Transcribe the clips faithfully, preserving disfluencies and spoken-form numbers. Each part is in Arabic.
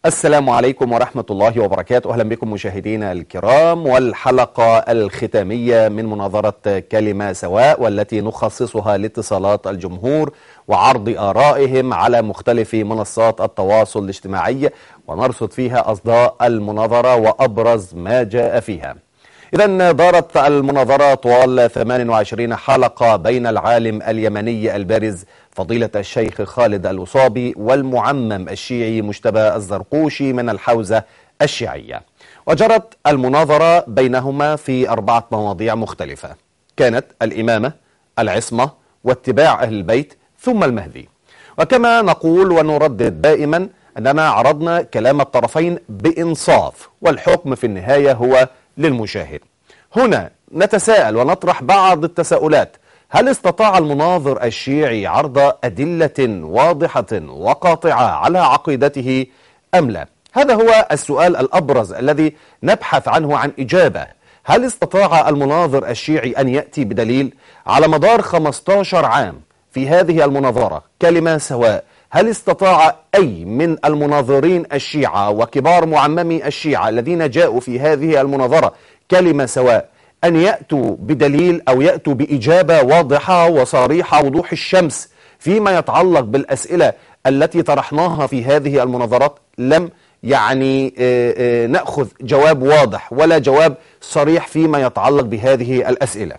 السلام عليكم ورحمة الله وبركاته. أهلا بكم مشاهدينا الكرام، والحلقة الختامية من مناظرة كلمة سواء، والتي نخصصها لاتصالات الجمهور وعرض آرائهم على مختلف منصات التواصل الاجتماعي، ونرصد فيها أصداء المناظرة وأبرز ما جاء فيها. إذن دارت المناظرة طوال ثمان وعشرين حلقة بين العالم اليمني البارز فضيلة الشيخ خالد الوصابي والمعمم الشيعي مجتبى الزرقوشي من الحوزة الشيعية، وجرت المناظرة بينهما في أربعة مواضيع مختلفة، كانت الإمامة، العصمة، واتباع أهل البيت، ثم المهدي. وكما نقول ونردد دائما أننا عرضنا كلام الطرفين بإنصاف، والحكم في النهاية هو للمشاهد. هنا نتساءل ونطرح بعض التساؤلات: هل استطاع المناظر الشيعي عرض أدلة واضحة وقاطعة على عقيدته أم لا؟ هذا هو السؤال الأبرز الذي نبحث عنه عن إجابة. هل استطاع المناظر الشيعي أن يأتي بدليل؟ على مدار خمسة عشر عام في هذه المناظرة كلمة سواء، هل استطاع أي من المناظرين الشيعة وكبار معممي الشيعة الذين جاءوا في هذه المناظرة كلمة سواء أن يأتوا بدليل أو يأتوا بإجابة واضحة وصريحة وضوح الشمس فيما يتعلق بالأسئلة التي طرحناها في هذه المناظرات؟ لم يعني نأخذ جواب واضح ولا جواب صريح فيما يتعلق بهذه الأسئلة.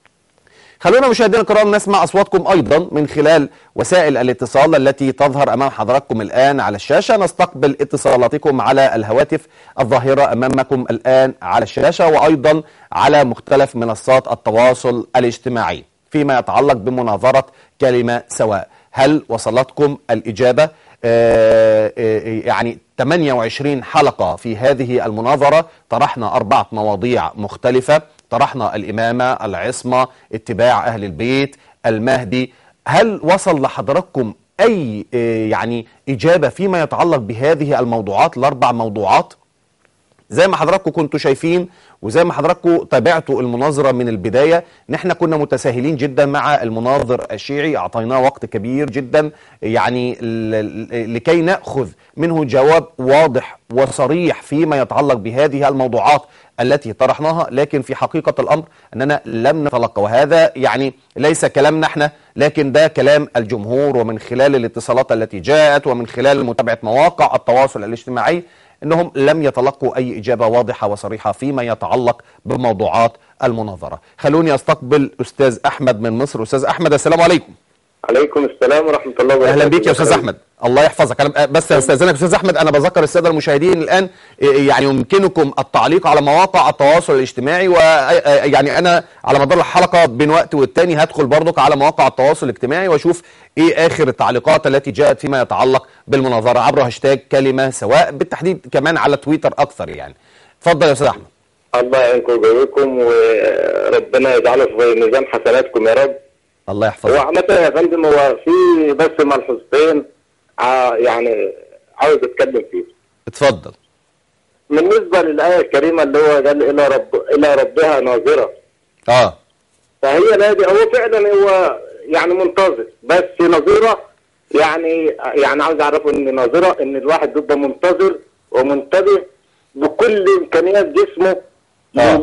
خلونا مشاهدينا الكرام نسمع أصواتكم أيضا من خلال وسائل الاتصال التي تظهر أمام حضراتكم الآن على الشاشة. نستقبل اتصالاتكم على الهواتف الظاهرة أمامكم الآن على الشاشة، وأيضا على مختلف منصات التواصل الاجتماعي فيما يتعلق بمناظرة كلمة سواء. هل وصلتكم الإجابة؟ آه آه يعني ثمانية وعشرين حلقة في هذه المناظرة، طرحنا أربعة مواضيع مختلفة، طرحنا الإمامة، العصمة، اتباع أهل البيت، المهدي. هل وصل لحضراتكم أي يعني إجابة فيما يتعلق بهذه الموضوعات الأربع موضوعات؟ زي ما حضراتكم كنتوا شايفين وزي ما حضراتكم تابعتوا المناظرة من البداية، نحن كنا متساهلين جدا مع المناظر الشيعي، أعطيناه وقت كبير جدا يعني لكي نأخذ منه جواب واضح وصريح فيما يتعلق بهذه الموضوعات التي طرحناها، لكن في حقيقة الأمر أننا لم نتلقى. وهذا يعني ليس كلامنا احنا، لكن ده كلام الجمهور، ومن خلال الاتصالات التي جاءت ومن خلال متابعة مواقع التواصل الاجتماعي أنهم لم يتلقوا أي إجابة واضحة وصريحة فيما يتعلق بموضوعات المناظرة. خلوني أستقبل أستاذ أحمد من مصر. أستاذ أحمد السلام عليكم. عليكم السلام ورحمة الله وبركاته. أهلا بك يا أستاذ أحمد، الله يحفظك. أنا بس أستاذنك أستاذ أحمد، أنا بذكر السادة المشاهدين الآن يعني يمكنكم التعليق على مواقع التواصل الاجتماعي، ويعني أنا على مدار الحلقة بين وقت والتاني هدخل برضك على مواقع التواصل الاجتماعي وأشوف إيه آخر التعليقات التي جاءت فيما يتعلق بالمناظرة عبر هاشتاج كلمة سواء، بالتحديد كمان على تويتر أكثر. يعني اتفضل يا أستاذ أحمد. الله يعينكم ويجزيكم وربنا يجعله في ميزان حسناتكم يا رب. الله يحفظك. هو عامة يا فندم هو في بس ملحوظتين يعني عاوز اتكلم فيه. اتفضل. بالنسبة للآية الكريمة اللي هو قال إلى رب إلى ربها ناظرة. اه. فهي نادي هو فعلا هو يعني منتظر، بس ناظرة يعني يعني عاوز أعرفه إن ناظرة إن الواحد بيبقى منتظر ومنتبه بكل إمكانيات جسمه آه.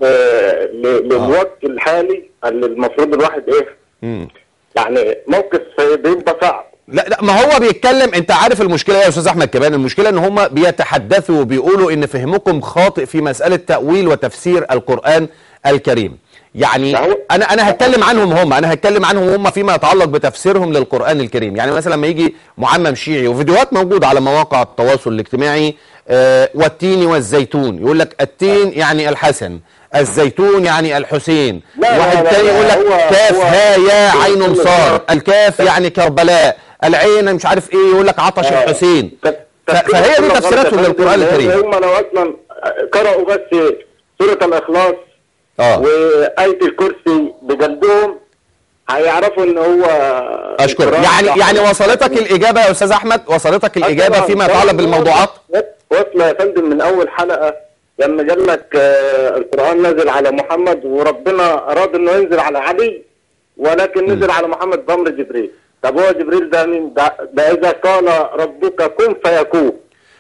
للوقت آه. الحالي اللي المفروض الواحد إيه مم. يعني موقف بيبقى صعب. لا لا ما هو بيتكلم، انت عارف المشكله يا استاذ احمد كمان، المشكله ان هم بيتحدثوا وبيقولوا ان فهمكم خاطئ في مساله تاويل وتفسير القران الكريم. يعني انا انا هتكلم عنهم هم انا هتكلم عنهم هم فيما يتعلق بتفسيرهم للقران الكريم. يعني مثلا لما يجي معمم شيعي، وفيديوهات موجوده على مواقع التواصل الاجتماعي، آه والتين والزيتون، يقول لك التين يعني الحسن، الزيتون يعني الحسين، واحد تاني يقول لك كاف ها يا عين صار، الكاف يعني كربلاء، العين مش عارف ايه يقول لك عطش الحسين. فهي دي تفسيراتهم للقران الكريم. هم لو اصلا قرأوا بس سورة الإخلاص اه وآية الكرسي بجلدهم هيعرفوا ان هو اشكرك. يعني يعني وصلتك الإجابة يا أستاذ أحمد؟ وصلتك الإجابة فيما يتعلق بالموضوعات؟ وصل يا فندم من أول حلقة لما قال لك القرآن نزل على محمد وربنا أراد إنه ينزل على علي، ولكن نزل م. على محمد بأمر جبريل. طب هو جبريل ده مين؟ ده, ده إذا قال ربك كن فيكون.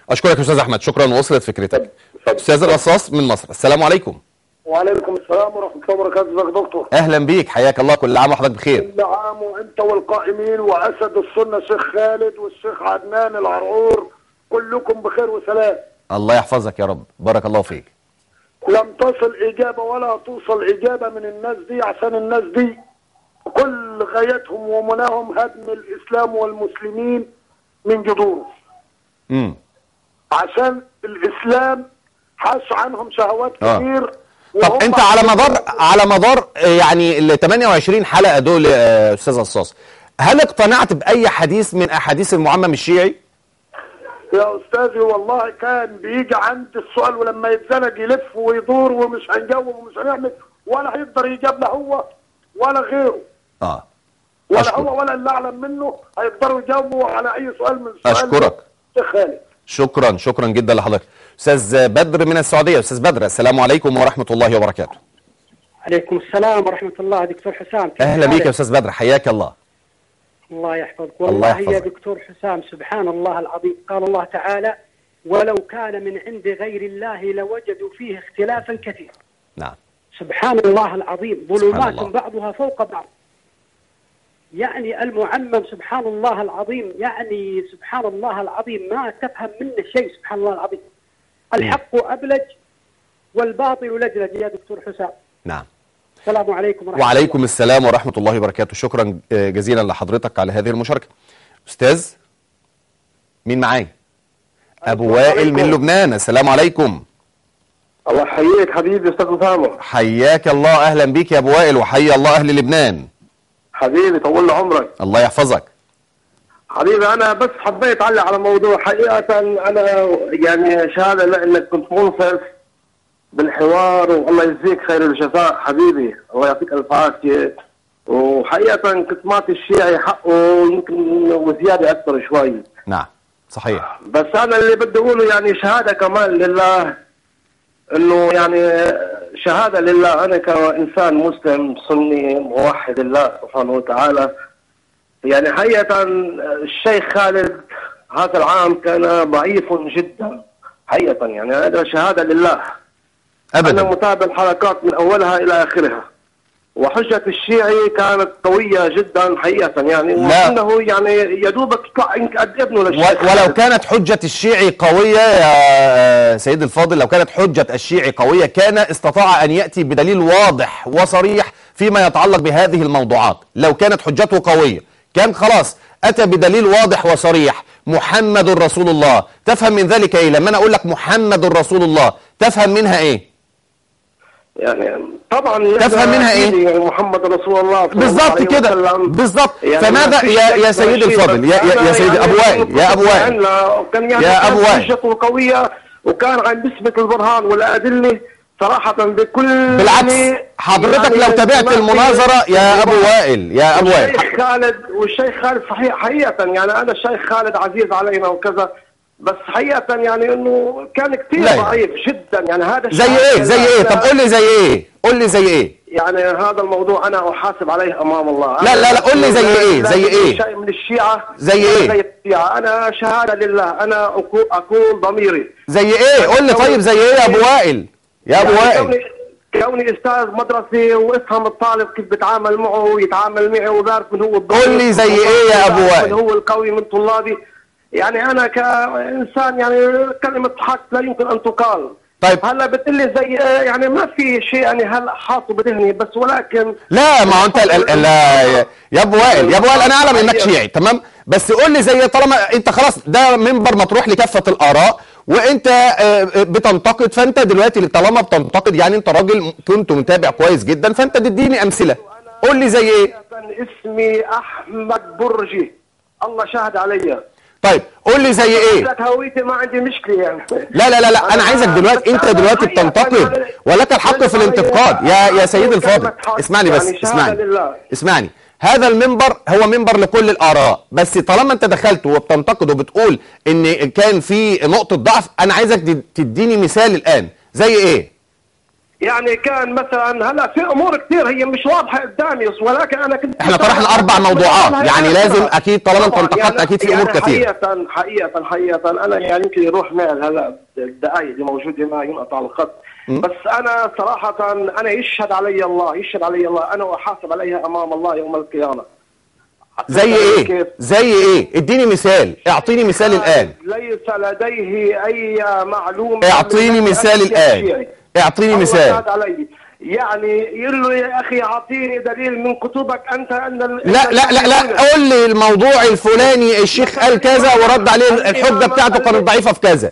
اشكرك يا استاذ احمد، شكرا، وصلت فكرتك. استاذ القصاص من مصر، السلام عليكم. وعليكم السلام ورحمه الله وبركاته. ازيك يا دكتور؟ اهلا بيك، حياك الله، كل عام وحضرتك بخير. كل عام وانت والقائمين واسد السنه الشيخ خالد والشيخ عدنان العرعور كلكم بخير وسلام. الله يحفظك يا رب، بارك الله فيك. لم تصل اجابه ولا توصل اجابه من الناس دي، عشان الناس دي كل غايتهم ومناهم هدم الاسلام والمسلمين من جذوره. امم عشان الاسلام حاش عنهم شهوات آه. كتير. طب انت على مدار على مدار يعني ال ثمانية وعشرين حلقه دول يا استاذ قصاص، هل اقتنعت باي حديث من احاديث المعمم الشيعي؟ يا استاذي والله كان بيجي عند السؤال ولما يتزنق يلف ويدور ومش هنجاوب ومش هنعمل، ولا هيقدر يجاب لا هو ولا غيره. اه ولا أشكر. هو ولا اللي اعلم منه هيقدروا يجاوبوا على اي سؤال من السؤال. اشكرك. شيخ خالد. شكرا شكرا جدا لحضرتك. استاذ بدر من السعوديه، استاذ بدر السلام عليكم ورحمه الله وبركاته. عليكم السلام ورحمة الله. دكتور حسام، اهلا بيك يا استاذ بدر، حياك الله. الله يحفظك. الله والله يحفظك. يا دكتور حسام سبحان الله العظيم، قال الله تعالى: ولو كان من عند غير الله لوجدوا فيه اختلافا كثيرا. نعم. سبحان الله العظيم، سبحان ظلمات الله. بعضها فوق بعض. يعني المعمم سبحان الله العظيم، يعني سبحان الله العظيم ما تفهم منه شيء. سبحان الله العظيم، الحق أبلج والباطل لجلج يا دكتور حسام. نعم. السلام عليكم ورحمة وعليكم الله. السلام ورحمة الله وبركاته، شكرا جزيلا لحضرتك على هذه المشاركة. أستاذ مين معايا؟ أبو وائل من لبنان، السلام عليكم. الله يحييك حبيبي استاذ اسامه. حياك الله، أهلا بيك يا أبو وائل، وحيا الله أهل لبنان. حبيبي طول عمرك. الله يحفظك. حبيبي انا بس حبيت اعلق على موضوع. حقيقه انا يعني شهاده لانك كنت منصف بالحوار، والله يجزيك خير الجزاء حبيبي، الله يعطيك الف عافيه. وحقيقه كنت معطي الشيعي حقه يمكن وزياده اكثر شوي. نعم صحيح. بس انا اللي بدي اقوله يعني شهاده كمان لله، انه يعني شهاده لله انا كانسان مسلم سني موحد الله سبحانه وتعالى. يعني حقيقه الشيخ خالد هذا العام كان ضعيف جدا حقيقه، يعني هذا شهاده لله. أبدا. انا متابع الحلقات من اولها الى اخرها، وحجه الشيعي كانت قويه جدا حقيقه، يعني وانه يعني يا دوبك قد ابنه للشيخ. ولو كانت حجة الشيعي قوية يا سيد الفاضل، لو كانت حجة الشيعي قوية كان استطاع أن يأتي بدليل واضح وصريح فيما يتعلق بهذه الموضوعات. لو كانت حجته قوية كان خلاص أتى بدليل واضح وصريح: محمد رسول الله. تفهم من ذلك إيه؟ لما أنا أقول لك محمد رسول الله تفهم منها إيه؟ يعني طبعا تفهم منها ايه؟ يعني محمد رسول الله بالظبط كده، بالظبط. يعني فماذا يا يا سيد الفاضل، يا يا, يا سيد يعني ابو وائل، يا ابو وائل، كان يعني يا ابو وائل حجته قويه، وكان عم بيثبت البرهان والادله صراحه بكل. بالعكس حضرتك يعني لو تابعت المناظره يا ابو وائل، يا ابو وائل، الشيخ خالد والشيخ خالد صحيح حقيقه، يعني انا الشيخ خالد عزيز علينا وكذا، بس حقيقة يعني انه كان كثير ضعيف جدا. يعني هذا زي ايه زي ايه طب قول لي زي ايه قول لي زي ايه يعني هذا الموضوع انا احاسب عليه امام الله. لا لا لا قول لي زي ايه زي ايه شيء من الشيعة زي ايه زي الشيعة. انا شهادة لله انا اقول ضميري. زي ايه قول لي طيب زي ايه يا ابو وائل يا ابو يعني وائل؟ كوني استاذ مدرسي وافهم الطالب كيف بتعامل معه ويتعامل معي وبعرف من هو الضعيف. قول لي زي ايه يا ابو وائل؟ من هو القوي من طلابي. يعني انا كانسان يعني كلمه حق لا يمكن ان تقال. طيب هلا بتقول لي زي يعني ما في شيء يعني هلا حاطه بذهني، بس ولكن لا ما هو انت لا يا ابو وائل يا ابو وائل انا اعلم انك شيعي تمام، بس قول لي زي طالما انت خلاص ده منبر مطروح لكافه الاراء وانت بتنتقد، فانت دلوقتي طالما بتنتقد يعني انت راجل كنت متابع كويس جدا، فانت تديني امثله. قول لي زي ايه؟ اسمي احمد برجي، الله شاهد عليا. طيب قول لي زي ايه؟ هويتي ما عندي مشكله يعني. لا لا لا لا انا عايزك دلوقتي، انت دلوقتي بتنتقد ولك الحق في الانتقاد يا يا سيد الفاضل. اسمعني بس اسمعني اسمعني هذا المنبر هو منبر لكل الاراء، بس طالما انت دخلت وبتنتقد وبتقول ان كان في نقطه ضعف، انا عايزك تديني مثال الان زي ايه؟ يعني كان مثلا هلا في امور كثير هي مش واضحه قدامي، ولكن انا كنت احنا طرحنا اربع موضوعات، يعني لازم اكيد طالما انت انتقدت اكيد في امور كثير. حقيقه حقيقه حقيقه انا يعني يمكن يروح معي هلا الدقائق اللي موجوده معي ينقطع الخط، بس انا صراحه انا يشهد علي الله، يشهد علي الله، انا احاسب عليها امام الله يوم القيامه. زي ايه؟ زي ايه؟ اديني مثال، اعطيني مثال الان. ليس لديه اي معلومه. اعطيني مثال الان. اعطيني مثال. يعني يقول له يا اخي اعطيني دليل من كتبك انت ان لا لا لا لا قول لي الموضوع الفلاني الشيخ قال كذا ورد عليه الحجه بتاعته كانت ضعيفه في كذا.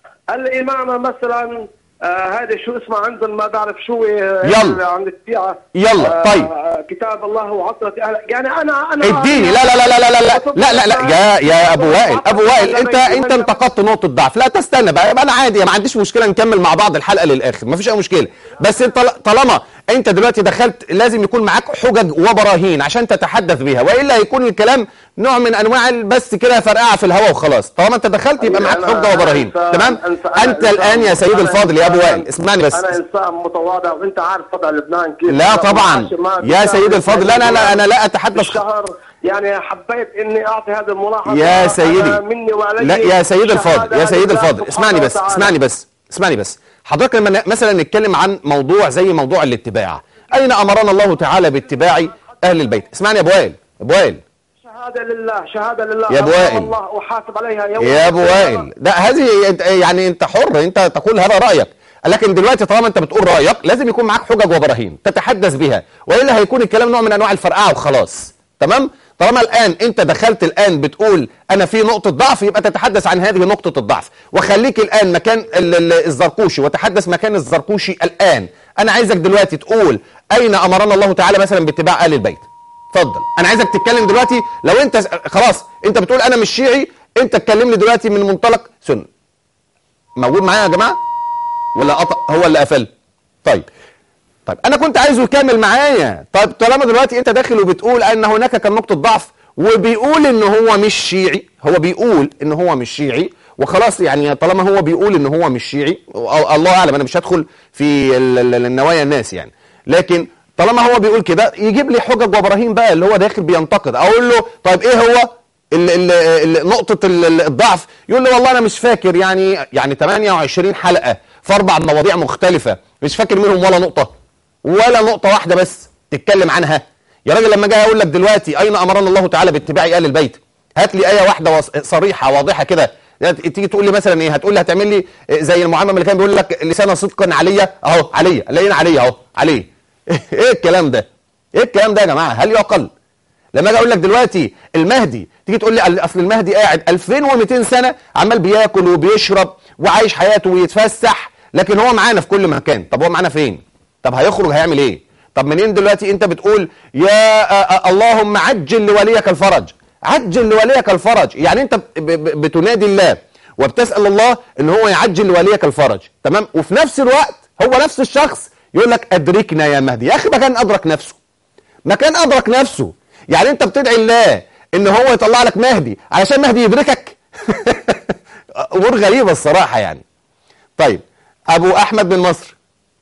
الامامه مثلا آه هذا شو اسمه عندهم ما بعرف شو يلا عند الشيعة يلا طيب آه كتاب الله وعطرة اهل، يعني انا انا اديني لا لا لا لا لا لا لا لا لا يا يا ابو وائل ابو وائل انت انت انتقدت نقطه ضعف، لا تستنى بقى، يبقى انا عادي ما عنديش مشكله نكمل مع بعض الحلقه للاخر، ما فيش اي مشكله، بس انت طالما انت دلوقتي دخلت لازم يكون معاك حجج وبراهين عشان تتحدث بيها، والا هيكون الكلام نوع من انواع بس كده فرقعه في الهواء وخلاص. طالما انت دخلت يبقى معاك حجه وبراهين، تمام؟ انت الان يا سيد الفاضل يا ابو وائل اسمعني بس، انا انسان متواضع وانت عارف وضع لبنان كيف. لا طبعا يا سيد الفاضل، لا لا لا انا لا اتحدث الشهر، يعني حبيت اني اعطي هذه الملاحظه يا سيدي مني وعلي. لا يا سيد الفاضل يا سيد الفاضل اسمعني بس اسمعني بس اسمعني بس حضرتك لما مثلا نتكلم عن موضوع زي موضوع الاتباع، اين امرنا الله تعالى باتباع اهل البيت؟ اسمعني يا ابو وائل، ابو وائل شهاده لله، شهاده لله يا ابو وائل، الله احاسب عليها يوم يا ابو وائل، ده هذه يعني انت حر انت تقول هذا رايك، لكن دلوقتي طالما انت بتقول رايك لازم يكون معاك حجج وبراهين تتحدث بها، والا هيكون الكلام نوع من انواع الفرقعه وخلاص، تمام؟ طالما الان انت دخلت الان بتقول انا في نقطه ضعف، يبقى تتحدث عن هذه نقطه الضعف، وخليك الان مكان الزرقوشي وتحدث مكان الزرقوشي الان. انا عايزك دلوقتي تقول اين امرنا الله تعالى مثلا باتباع اهل البيت؟ اتفضل، انا عايزك تتكلم دلوقتي. لو انت خلاص انت بتقول انا مش شيعي، انت اتكلمني دلوقتي من منطلق سنه. موجود معايا يا جماعه ولا قطع هو اللي قفل؟ طيب طيب انا كنت عايزه يكمل معايا. طيب طالما دلوقتي انت داخل وبتقول ان هناك كان نقطه ضعف، وبيقول ان هو مش شيعي، هو بيقول ان هو مش شيعي وخلاص، يعني طالما هو بيقول ان هو مش شيعي الله اعلم، انا مش هدخل في النوايا الناس يعني، لكن طالما هو بيقول كده يجيب لي حجج وابراهيم بقى اللي هو داخل بينتقد. اقول له طيب ايه هو ال ال ال نقطه ال الضعف؟ يقول لي والله انا مش فاكر، يعني يعني ثمانية وعشرين حلقه في اربع مواضيع مختلفه مش فاكر منهم ولا نقطه، ولا نقطه واحده بس تتكلم عنها. يا راجل لما جاي اقول لك دلوقتي اين امرنا الله تعالى باتباع اهل البيت، هات لي ايه واحده صريحه واضحه كده. تيجي تقول لي مثلا ايه؟ هتقول لي هتعمل لي زي المعمم اللي كان بيقول لك لسان صدق عليا اهو، عليا لقينا عليا اهو عليه. ايه الكلام ده؟ ايه الكلام ده يا جماعه؟ هل يعقل؟ لما اجي اقول لك دلوقتي المهدي، تيجي تقول لي اصل المهدي قاعد ألفين ومئتين سنه عمال بياكل وبيشرب وعايش حياته ويتفسح، لكن هو معانا في كل مكان. طب هو معانا فين؟ طب هيخرج هيعمل ايه؟ طب منين دلوقتي انت بتقول يا اللهم عجل لوليك الفرج؟ عجل لوليك الفرج يعني انت بتنادي الله وبتسأل الله ان هو يعجل لوليك الفرج، تمام؟ وفي نفس الوقت هو نفس الشخص يقول لك ادركنا يا مهدي. يا اخي ما كان ادرك نفسه، ما كان ادرك نفسه. يعني انت بتدعي الله ان هو يطلع لك مهدي علشان مهدي يدركك؟ امور غريبه الصراحه يعني. طيب ابو احمد من مصر.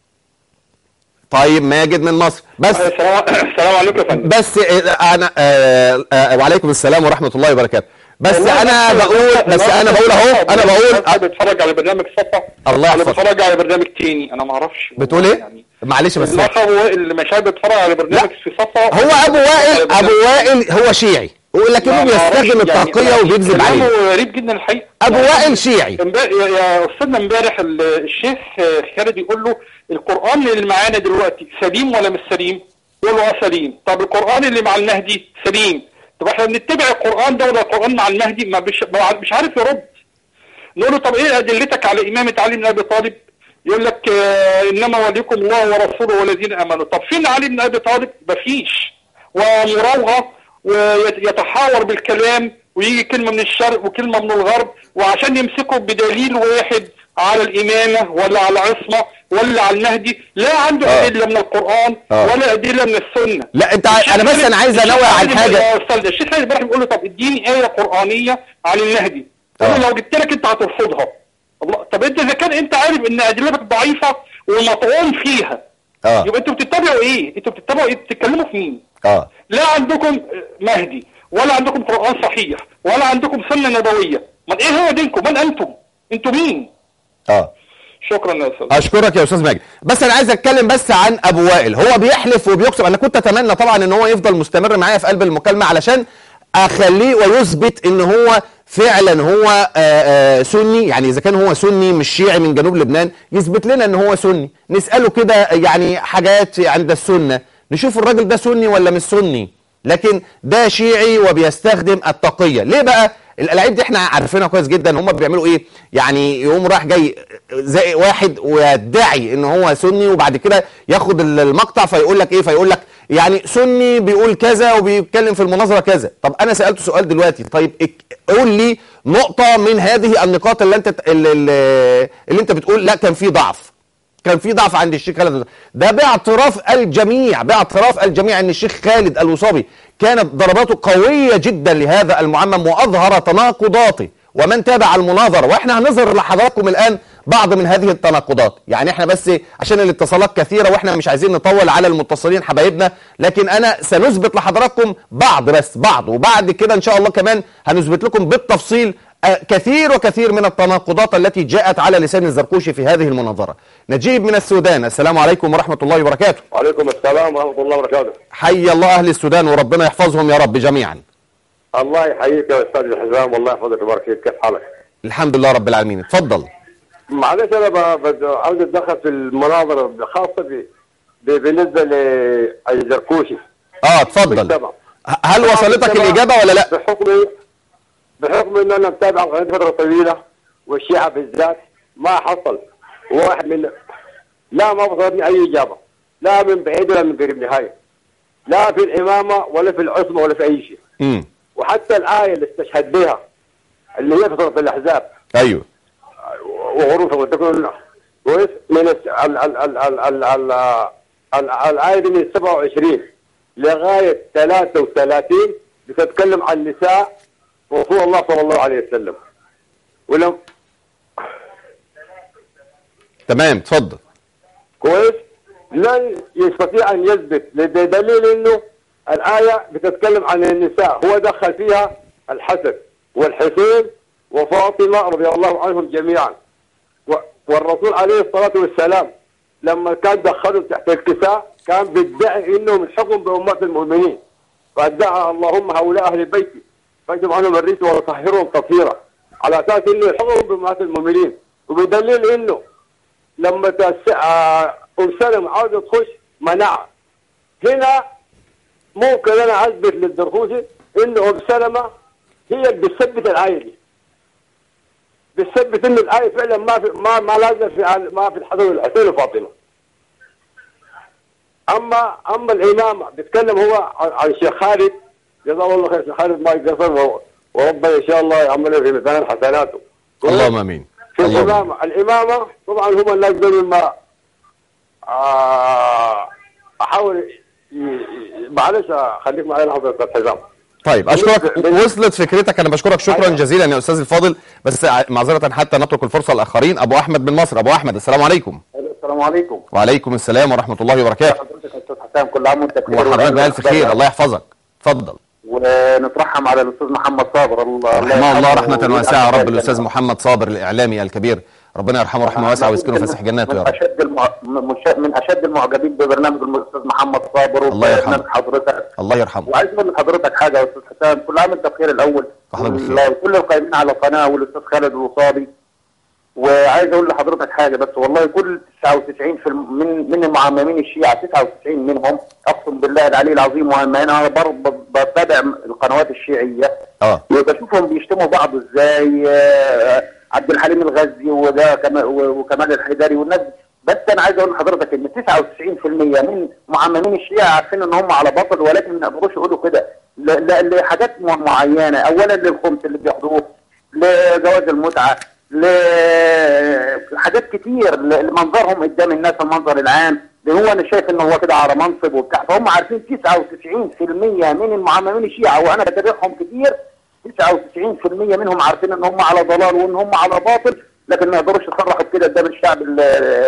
طيب ماجد من مصر. بس السلام عليكم يا فندم. بس انا آه آه وعليكم السلام ورحمه الله وبركاته. بس انا بقول بس انا بقول اهو انا بقول انا بتفرج على برنامج صفا. الله يحفظك. انا بتفرج على برنامج تاني انا ما اعرفش بتقول ايه يعني. معلش بس هو اللي مش بيتفرج على برنامج في صفا. هو ابو وائل ابو وائل هو شيعي ولكنه بيستخدم التقيه يعني وبيكذب عليه. كلامه غريب جدا الحقيقه. ابو وائل شيعي. يا استاذنا امبارح الشيخ خالد يقول له القران اللي معانا دلوقتي سليم ولا مش سليم؟ يقول له اه سليم. طب القران اللي مع المهدي سليم. طب احنا بنتبع القران ده ولا القران مع المهدي؟ ما مش مش عارف يرد. نقول له طب ايه ادلتك على امامه علي بن ابي طالب؟ يقول لك آه انما وليكم الله ورسوله والذين امنوا. طب فين علي بن ابي طالب؟ مفيش. ومراوغه ويتحاور بالكلام ويجي كلمه من الشرق وكلمه من الغرب، وعشان يمسكوا بدليل واحد على الامامه ولا على العصمه ولا على المهدي لا عنده آه. ادله من القران آه. ولا ادله من السنه. لا انت انا بس انا عايز انوه عن حاجه. يا استاذ الشيخ خالد ابراهيم بيقول له طب اديني ايه قرانيه عن المهدي. قال له لو جبت لك انت هترفضها. الله طب انت اذا كان انت عارف ان ادلتك ضعيفه ومطعون فيها. اه يبقى انتوا بتتبعوا ايه؟ انتوا بتتبعوا ايه؟ بتتكلموا في مين؟ اه لا عندكم مهدي، ولا عندكم قرآن صحيح، ولا عندكم سنة نبوية. من ايه هو دينكم؟ من انتم؟ انتم مين؟ اه شكرا يا استاذ. اشكرك يا استاذ ماجد. بس انا عايز اتكلم بس عن ابو وائل. هو بيحلف وبيقسم. انا كنت اتمنى طبعا ان هو يفضل مستمر معايا في قلب المكالمه علشان اخليه ويثبت ان هو فعلا هو آآ آآ سني. يعني اذا كان هو سني مش شيعي من جنوب لبنان يثبت لنا ان هو سني. نساله كده يعني حاجات عند السنه، نشوف الراجل ده سني ولا مش سني. لكن ده شيعي وبيستخدم التقيه. ليه بقى؟ الالعاب دي احنا عارفينها كويس جدا. هم بيعملوا ايه؟ يعني يقوم راح جاي زي واحد ويدعي ان هو سني، وبعد كده ياخد المقطع فيقول لك ايه؟ فيقول لك يعني سني بيقول كذا وبيتكلم في المناظره كذا. طب انا سالته سؤال دلوقتي، طيب قول لي نقطه من هذه النقاط اللي انت اللي, اللي انت بتقول لا كان في ضعف، كان في ضعف عند الشيخ خالد. ده باعتراف الجميع، باعتراف الجميع ان الشيخ خالد الوصابي كانت ضرباته قويه جدا لهذا المعمم واظهر تناقضاته. ومن تابع المناظره، واحنا هنظهر لحضراتكم الان بعض من هذه التناقضات. يعني احنا بس عشان الاتصالات كثيره واحنا مش عايزين نطول على المتصلين حبايبنا، لكن انا سنثبت لحضراتكم بعض، بس بعض، وبعد كده ان شاء الله كمان هنثبت لكم بالتفصيل كثير وكثير من التناقضات التي جاءت على لسان الزرقوشي في هذه المناظرة. نجيب من السودان، السلام عليكم ورحمة الله وبركاته. وعليكم السلام ورحمة الله وبركاته. حي الله أهل السودان وربنا يحفظهم يا رب جميعا. الله يحييك يا أستاذ الحزام والله يحفظك ويبارك فيك. كيف حالك؟ الحمد لله رب العالمين. اتفضل. معلش أنا عاوز أتدخل في المناظرة خاصة بالنسبة للزرقوشي. اه اتفضل. هل وصلتك الإجابة ولا لا؟ بحكم بحكم ان انا متابع قناه فتره طويله والشيعه بالذات ما حصل واحد من لا ما وصلتني اي اجابه، لا من بعيد ولا من قريب نهايه، لا في الامامه ولا في العصمه ولا في اي شيء. امم وحتى الايه اللي استشهد بها اللي هي فتره الاحزاب ايوه وغروفها وتكون كويس من ال ال ال ال ال ال ال الايه دي من سبعة وعشرين لغايه ثلاثة وثلاثين بتتكلم عن النساء رسول الله صلى الله عليه وسلم. ولم تمام تفضل. كويس. لن يستطيع ان يثبت بدليل انه الايه بتتكلم عن النساء، هو دخل فيها الحسن والحسين وفاطمه رضي الله عنهم جميعا. والرسول عليه الصلاه والسلام لما كان دخلهم تحت الكساء كان بيدعي انه من حكم بامهات المؤمنين، فادعى اللهم هؤلاء اهل بيتي فاجب عنهم الريس وطهرهم تطهيرا، على اساس انه يحضرهم بامهات المؤمنين. وبدليل انه لما ام سلمة عاوزه تخش منعها. هنا ممكن انا اثبت للزرقوشي انه ام سلمة هي اللي بتثبت الايه دي، بتثبت ان الايه فعلا ما في ما ما لازم في ما في الحسن والحسين وفاطمه. اما اما الامامه بيتكلم هو عن الشيخ خالد جزاه الله خير. الشيخ خالد ما يقصر وربنا ان شاء الله يعمله في ميزان حسناته. اللهم امين. في الامامه الامامه طبعا هم الناس دول ما آه احاول معلش خليك معايا لحظه يا حزام. طيب اشكرك، وصلت فكرتك. انا بشكرك شكرا أيوة. جزيلا يا استاذ الفاضل. بس معذره حتى نترك الفرصه للاخرين. ابو احمد من مصر. ابو احمد السلام عليكم. السلام عليكم. وعليكم السلام ورحمه الله وبركاته. حضرتك يا استاذ حسام كل عام وانت بخير. وحضرتك بألف خير. الله يحفظك. اتفضل. ونترحم على الاستاذ محمد صابر. الله رحمه الله رحمه واسعه يا رب. الاستاذ محمد صابر الاعلامي الكبير ربنا يرحمه رحمه واسعه ويسكنه فسح جناته يا رب. من اشد المع... من اشد المعجبين ببرنامج الاستاذ محمد صابر الله يرحمه حضرتك. الله يرحمه. وعايز اقول لحضرتك حاجه يا استاذ حسام، كل عام وانت بخير الاول. كل القائمين على القناه والاستاذ خالد الوصابي. وعايز اقول لحضرتك حاجه بس، والله كل تسعة وتسعين في الم... من من المعممين الشيعه تسعة وتسعين منهم اقسم بالله العلي العظيم، وانا انا برضه بتابع القنوات الشيعيه اه وبشوفهم بيشتموا بعض ازاي. آه عبد الحليم الغزي وده كما وكمال الحيدري والناس. بس انا عايز اقول لحضرتك ان تسعة وتسعين بالمئة من معممين الشيعه عارفين ان هم على باطل، ولكن ما يقدروش يقولوا كده لحاجات معينه. اولا للخمس اللي بياخدوه، لجواز المتعه، لحاجات كتير، لمنظرهم قدام الناس المنظر العام، اللي هو انا شايف ان هو كده على منصب وبتاع. فهم عارفين تسعة وتسعين بالمئة من المعممين الشيعه، وانا بتابعهم كتير، تسعة وتسعين بالمئة منهم عارفين ان هم على ضلال وان هم على باطل، لكن ما يقدروش يصرحوا بكده قدام الشعب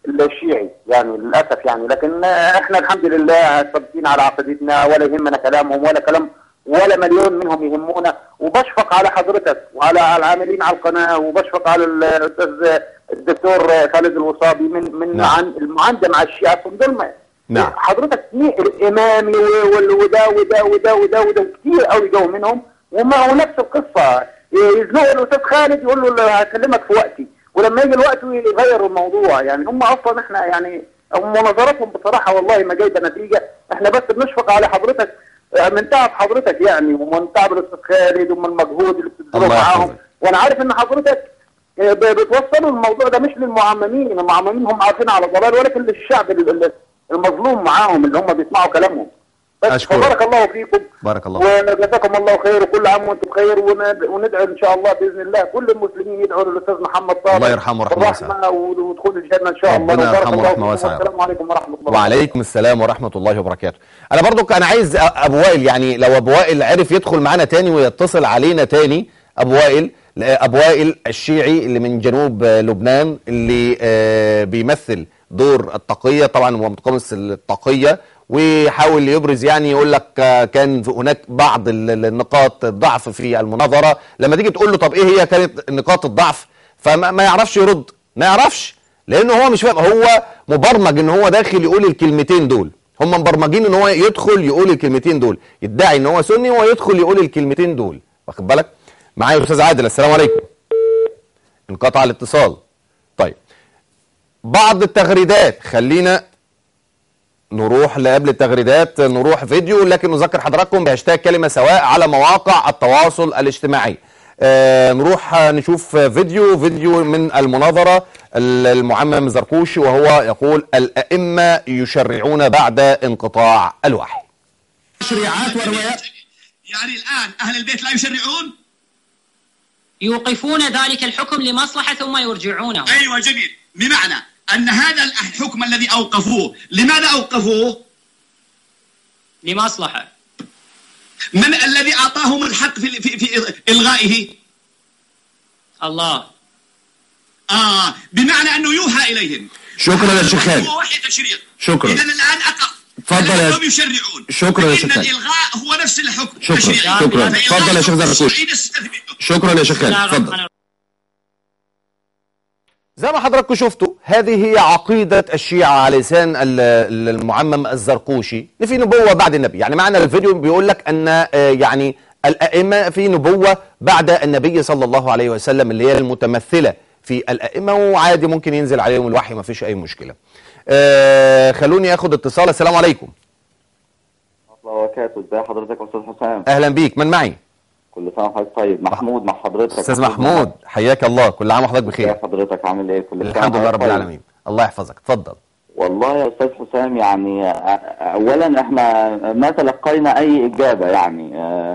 الشيعي يعني للاسف يعني، لكن احنا الحمد لله ثابتين على عقيدتنا ولا يهمنا كلامهم ولا كلام ولا مليون منهم يهمونا. وبشفق على حضرتك وعلى العاملين على القناه، وبشفق على الاستاذ الدكتور خالد الوصابي من من نعم. عن المعاندة مع الشيعة دول. نعم. حضرتك الامامي وده وده وده وده وده وده كتير قوي جو منهم، وما هو نفس القصه، يزنقوا الاستاذ خالد يقول له هكلمك في وقتي، ولما يجي الوقت يغير الموضوع. يعني هم اصلا احنا يعني مناظراتهم بصراحه والله ما جايبه نتيجه. احنا بس بنشفق على حضرتك من تعب حضرتك يعني، ومن تعب الاستاذ خالد ومن المجهود اللي بتبذله معاهم. وانا عارف ان حضرتك بتوصلوا الموضوع ده مش للمعممين، المعممين هم عارفين على ضلال، ولكن للشعب المظلوم معاهم اللي هم بيسمعوا كلامهم. بس بارك الله فيكم، بارك الله، وجزاكم الله خير، وكل عام وانتم بخير، وندعو ان شاء الله باذن الله كل المسلمين يدعوا للاستاذ محمد صالح الله يرحمه ورحمه واسعه ودخول الجنه ان شاء الله. ربنا يرحمه ورحمه واسعه. السلام عليكم ورحمه الله. وعليكم السلام ورحمه الله وبركاته. انا برضو كان عايز ابو وائل، يعني لو ابو وائل عرف يدخل معانا تاني ويتصل علينا تاني. ابو وائل ابو وائل الشيعي اللي من جنوب لبنان، اللي بيمثل دور التقية، طبعا هو متقمص التقية، ويحاول يبرز يعني يقول لك كان هناك بعض النقاط الضعف في المناظرة. لما تيجي تقول له طب ايه هي كانت نقاط الضعف، فما يعرفش يرد، ما يعرفش، لانه هو مش فاهم. هو مبرمج ان هو داخل يقول الكلمتين دول، هم مبرمجين ان هو يدخل يقول الكلمتين دول، يدعي ان هو سني ويدخل يقول الكلمتين دول، واخد بالك؟ معايا الاستاذ عادل، السلام عليكم. انقطع الاتصال. طيب بعض التغريدات، خلينا نروح لقبل التغريدات نروح فيديو، لكن نذكر حضراتكم بهاشتاج كلمة سواء على مواقع التواصل الاجتماعي. آه نروح نشوف فيديو فيديو من المناظرة المعمم الزركوشي، وهو يقول الأئمة يشرعون بعد انقطاع الوحي. تشريعات وروايات، يعني الآن أهل البيت لا يشرعون، يوقفون ذلك الحكم لمصلحة ثم يرجعونه. أيوة جميل، بمعنى أن هذا الحكم الذي أوقفوه، لماذا أوقفوه؟ لمصلحة. من الذي أعطاهم الحق في, في, في إلغائه؟ الله. آه بمعنى أنه يوحى إليهم. شكرا يا شيخ خالد. هو وحي تشريع. شكرا. إذن الآن أقع. تفضل يا هم يشرعون. شكرا يا شيخ خالد. الإلغاء هو نفس الحكم. شكرا. تشريع. شكرا. تفضل يا شيخ زركوش. شكرا يا شيخ خالد. تفضل. زي ما حضراتكم شفتوا، هذه هي عقيدة الشيعة على لسان المعمم الزركوشي، ان في نبوة بعد النبي. يعني معنى الفيديو بيقول لك ان يعني الأئمة في نبوة بعد النبي صلى الله عليه وسلم، اللي هي المتمثلة في الأئمة، وعادي ممكن ينزل عليهم الوحي، ما فيش أي مشكلة. آه خلوني اخد اتصال. السلام عليكم. الله وبركاته. ازي حضرتك يا استاذ حسام؟ اهلا بيك، من معي؟ كل سنه وحضرتك طيب. محمود مع حضرتك. استاذ محمود، حياك الله، كل عام وحضرتك بخير. ازي حضرتك، عامل ايه؟ كل سنه الحمد لله رب العالمين. الله يحفظك، اتفضل. والله يا استاذ حسام، يعني اولا احنا ما تلقينا اي اجابه، يعني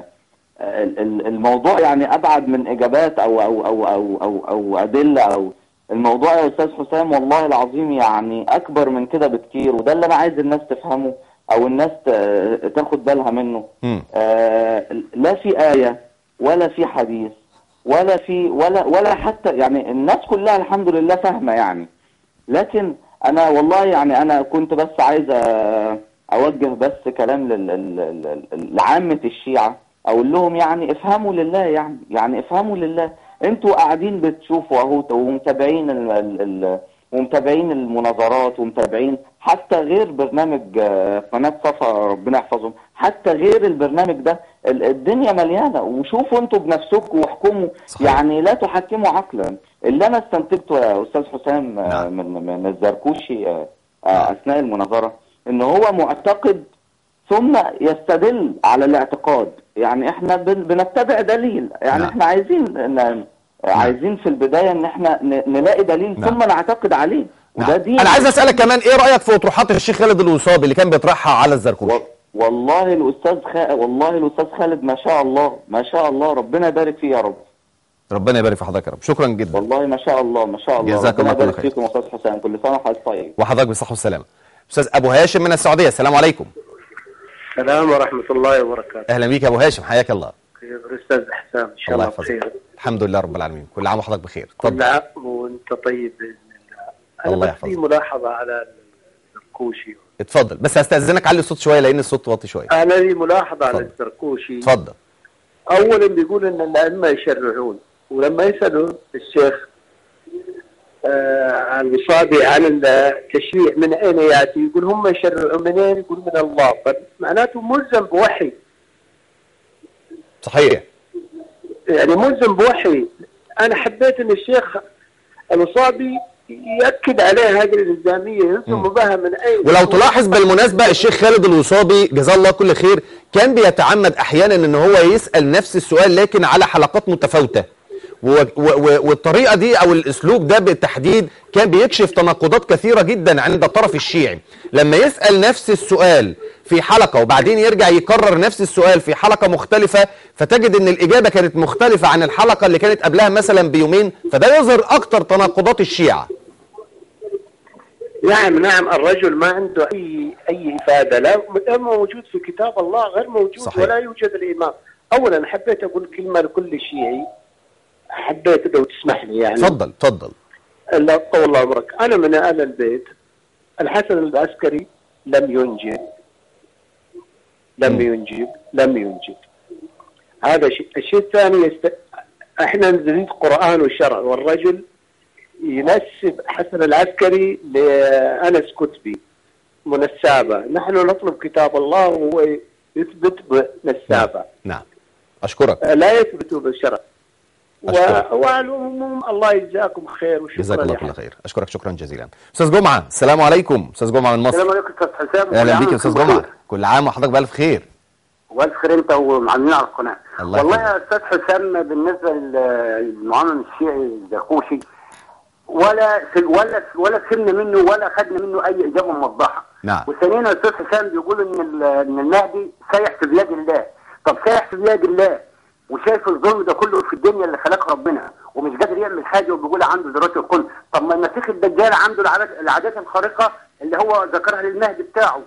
الموضوع يعني ابعد من اجابات او او او او او, أو ادله، او الموضوع يا استاذ حسام والله العظيم يعني اكبر من كده بكتير، وده اللي انا عايز الناس تفهمه او الناس تاخد بالها منه. آه لا في آية ولا في حديث ولا في ولا ولا حتى يعني الناس كلها الحمد لله فاهمة يعني. لكن انا والله يعني انا كنت بس عايز اوجه بس كلام لعامة الشيعة، اقول لهم يعني افهموا لله، يعني يعني افهموا لله. انتوا قاعدين بتشوفوا اهو ومتابعين ال ال ومتابعين المناظرات ومتابعين حتى غير برنامج قناة صفا ربنا يحفظهم، حتى غير البرنامج ده الدنيا مليانة. وشوفوا انتوا بنفسكم واحكموا، يعني لا تحكموا عقلا. اللي انا استنتجته يا استاذ حسام من من الزركوشي اثناء المناظرة ان هو معتقد ثم يستدل على الاعتقاد. يعني احنا بنتبع دليل، يعني نعم. احنا عايزين نعم. عايزين في البداية ان احنا نلاقي دليل نعم. ثم نعتقد عليه، وده نعم. دين. انا عايز اسألك كمان ايه رأيك في اطروحات الشيخ خالد الوصابي اللي كان بيطرحها على الزركوشي؟ و... والله الاستاذ خ... والله الاستاذ خالد ما شاء الله ما شاء الله، ربنا يبارك فيه يا رب. ربنا يبارك في حضرتك يا رب، شكرا جدا. والله ما شاء الله ما شاء الله، جزاك الله كل خير. فيكم يا استاذ حسام، كل سنة وحضرتك طيب. وحضرتك بالصحة والسلامة. استاذ ابو هاشم من السعودية، السلام عليكم. السلام ورحمة الله وبركاته. اهلا بيك يا ابو هاشم، حياك الله. خير استاذ حسام، ان شاء الله بخير. الحمد لله رب العالمين، كل عام وحضرتك بخير. كل عام وانت طيب باذن الله. أنا الله بس يحفظك. في ملاحظة على الزركوشي. اتفضل، بس هستأذنك علي الصوت شويه لان الصوت واطي شويه. أنا لي ملاحظة على اتفضل. الزركوشي. اتفضل. أولا بيقول إن الأئمة يشرعون، ولما يسألوا الشيخ آه الوصابي عن التشريع من أين يأتي، يقول هم يشرعون منين؟ يقول من الله، معناته ملزم بوحي. صحيح. يعني ملزم بوحي. أنا حبيت إن الشيخ الوصابي يأكد عليه هذه الإلزامية، يلزم بها من أين. ولو تلاحظ بالمناسبة الشيخ خالد الوصابي جزاه الله كل خير كان بيتعمد أحيانا إن هو يسأل نفس السؤال لكن على حلقات متفاوتة، والطريقة دي أو الأسلوب ده بالتحديد كان بيكشف تناقضات كثيرة جدا عند الطرف الشيعي. لما يسأل نفس السؤال في حلقة وبعدين يرجع يكرر نفس السؤال في حلقة مختلفة، فتجد ان الإجابة كانت مختلفة عن الحلقة اللي كانت قبلها مثلا بيومين، فده يظهر أكتر تناقضات الشيعة. نعم نعم، الرجل ما عنده أي أي إفادة، لا موجود في كتاب الله غير موجود. صحيح. ولا يوجد الإمام. أولا حبيت أقول كلمة لكل شيعي، حبيت لو تسمح لي يعني. تفضل تفضل. الله طول الله عمرك. أنا من آل البيت. الحسن العسكري لم ينجب لم م. ينجب لم ينجب هذا شيء. الشيء الثاني يست... احنا نريد قرآن وشرع، والرجل ينسب حسن العسكري لأنس كتبي منسابة. نحن نطلب كتاب الله وهو يثبت بنسابة. نعم. أشكرك. لا يثبت بالشرع. والعموم الله يجزاكم خير وشكرا. جزاك الله كل خير. أشكرك شكرا جزيلا. أستاذ جمعة، السلام عليكم. أستاذ جمعة من مصر. السلام عليكم أستاذ حسام. أهلا بيك يا أستاذ جمعة. كل عام وحضرتك بألف خير. والف خير انت ومعلمين على القناه. والله يا استاذ حسام بالنسبه للمعلم الشيعي الزركوشي ولا ولا ولا فهمنا منه ولا خدنا منه اي اجابه موضحه. نعم. وثانيا يا استاذ حسام بيقول ان ان المهدي سايح في بلاد الله. طب سايح في بلاد الله وشايف الظلم ده كله في الدنيا اللي خلقها ربنا ومش قادر يعمل حاجه وبيقول عنده ذرات الكون. طب ما المسيح الدجال عنده العادات العادات الخارقه اللي هو ذكرها للمهدي بتاعه،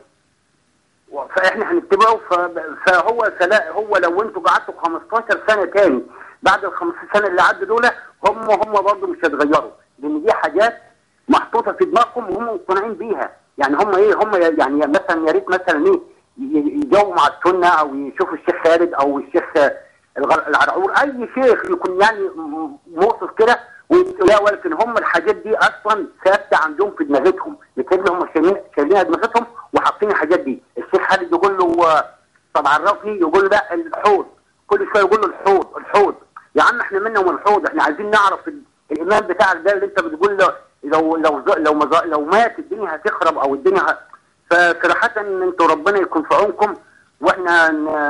فاحنا هنتبعه. فهو سلا هو لو انتوا قعدتوا خمستاشر سنه تاني بعد ال خمستاشر سنه اللي عدوا دول هم هم برضه مش هيتغيروا، لان دي حاجات محطوطه في دماغهم وهم مقتنعين بيها. يعني هم ايه هم يعني مثلا يا ريت مثلا ايه يجاوبوا مع السنه او يشوفوا الشيخ خالد او الشيخ العرعور، اي شيخ يكون يعني موصف كده ويقولها، ولكن هم الحاجات دي اصلا ثابته عندهم في دماغتهم، مثل هم شايلينها دماغتهم وحاطين الحاجات دي. الشيخ خالد يقول له طب عرفني، يقول لا الحوض، كل شويه يقول له الحوض الحوض. يا عم احنا منا من الحوض، احنا عايزين نعرف الايمان بتاع ده اللي انت بتقول له لو لو لو لو مات الدنيا هتخرب او الدنيا ه... فصراحه انتوا ربنا يكون في عونكم، واحنا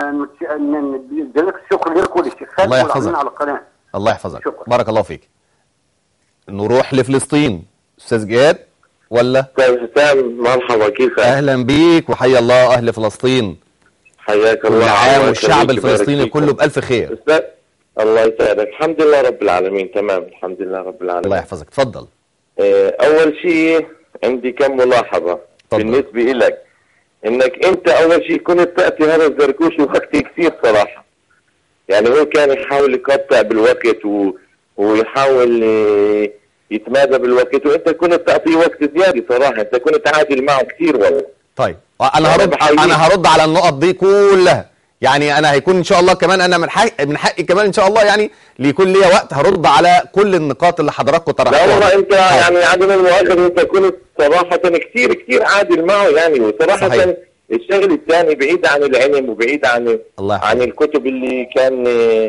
نديلك الشكر لكم وللشيخ خالد والعاملين على القناه. الله يحفظك. شكرا. بارك الله فيك. نروح لفلسطين. استاذ جهاد ولا استاذ حسام؟ مرحبا، كيفك؟ اهلا بيك وحيا الله اهل فلسطين. حياك الله. العام والشعب الفلسطيني كله بالف خير. الله يسعدك. الحمد لله رب العالمين تمام، الحمد لله رب العالمين. الله يحفظك. تفضل. اول شيء عندي كم ملاحظه طبعا. بالنسبه لك انك انت اول شيء كنت تاتي هذا الزركوشي وقت كثير صراحه، يعني هو كان يحاول يقطع بالوقت و... ويحاول يتمادى بالوقت، وانت كنت تعطيه وقت زياده صراحه، انت كنت عادل معه كثير والله. طيب انا هرد انا هرد على النقط دي كلها، يعني انا هيكون ان شاء الله كمان انا من حقي من حقي كمان ان شاء الله يعني ليكون ليا وقت هرد على كل النقاط اللي حضراتكم طرحتوها. لا والله انت يعني عدم المؤاخذه انت كنت صراحه كثير كثير عادل معه يعني، وصراحه صحيح. الشغل الثاني بعيد عن العلم وبعيد عن الله عن الكتب اللي كان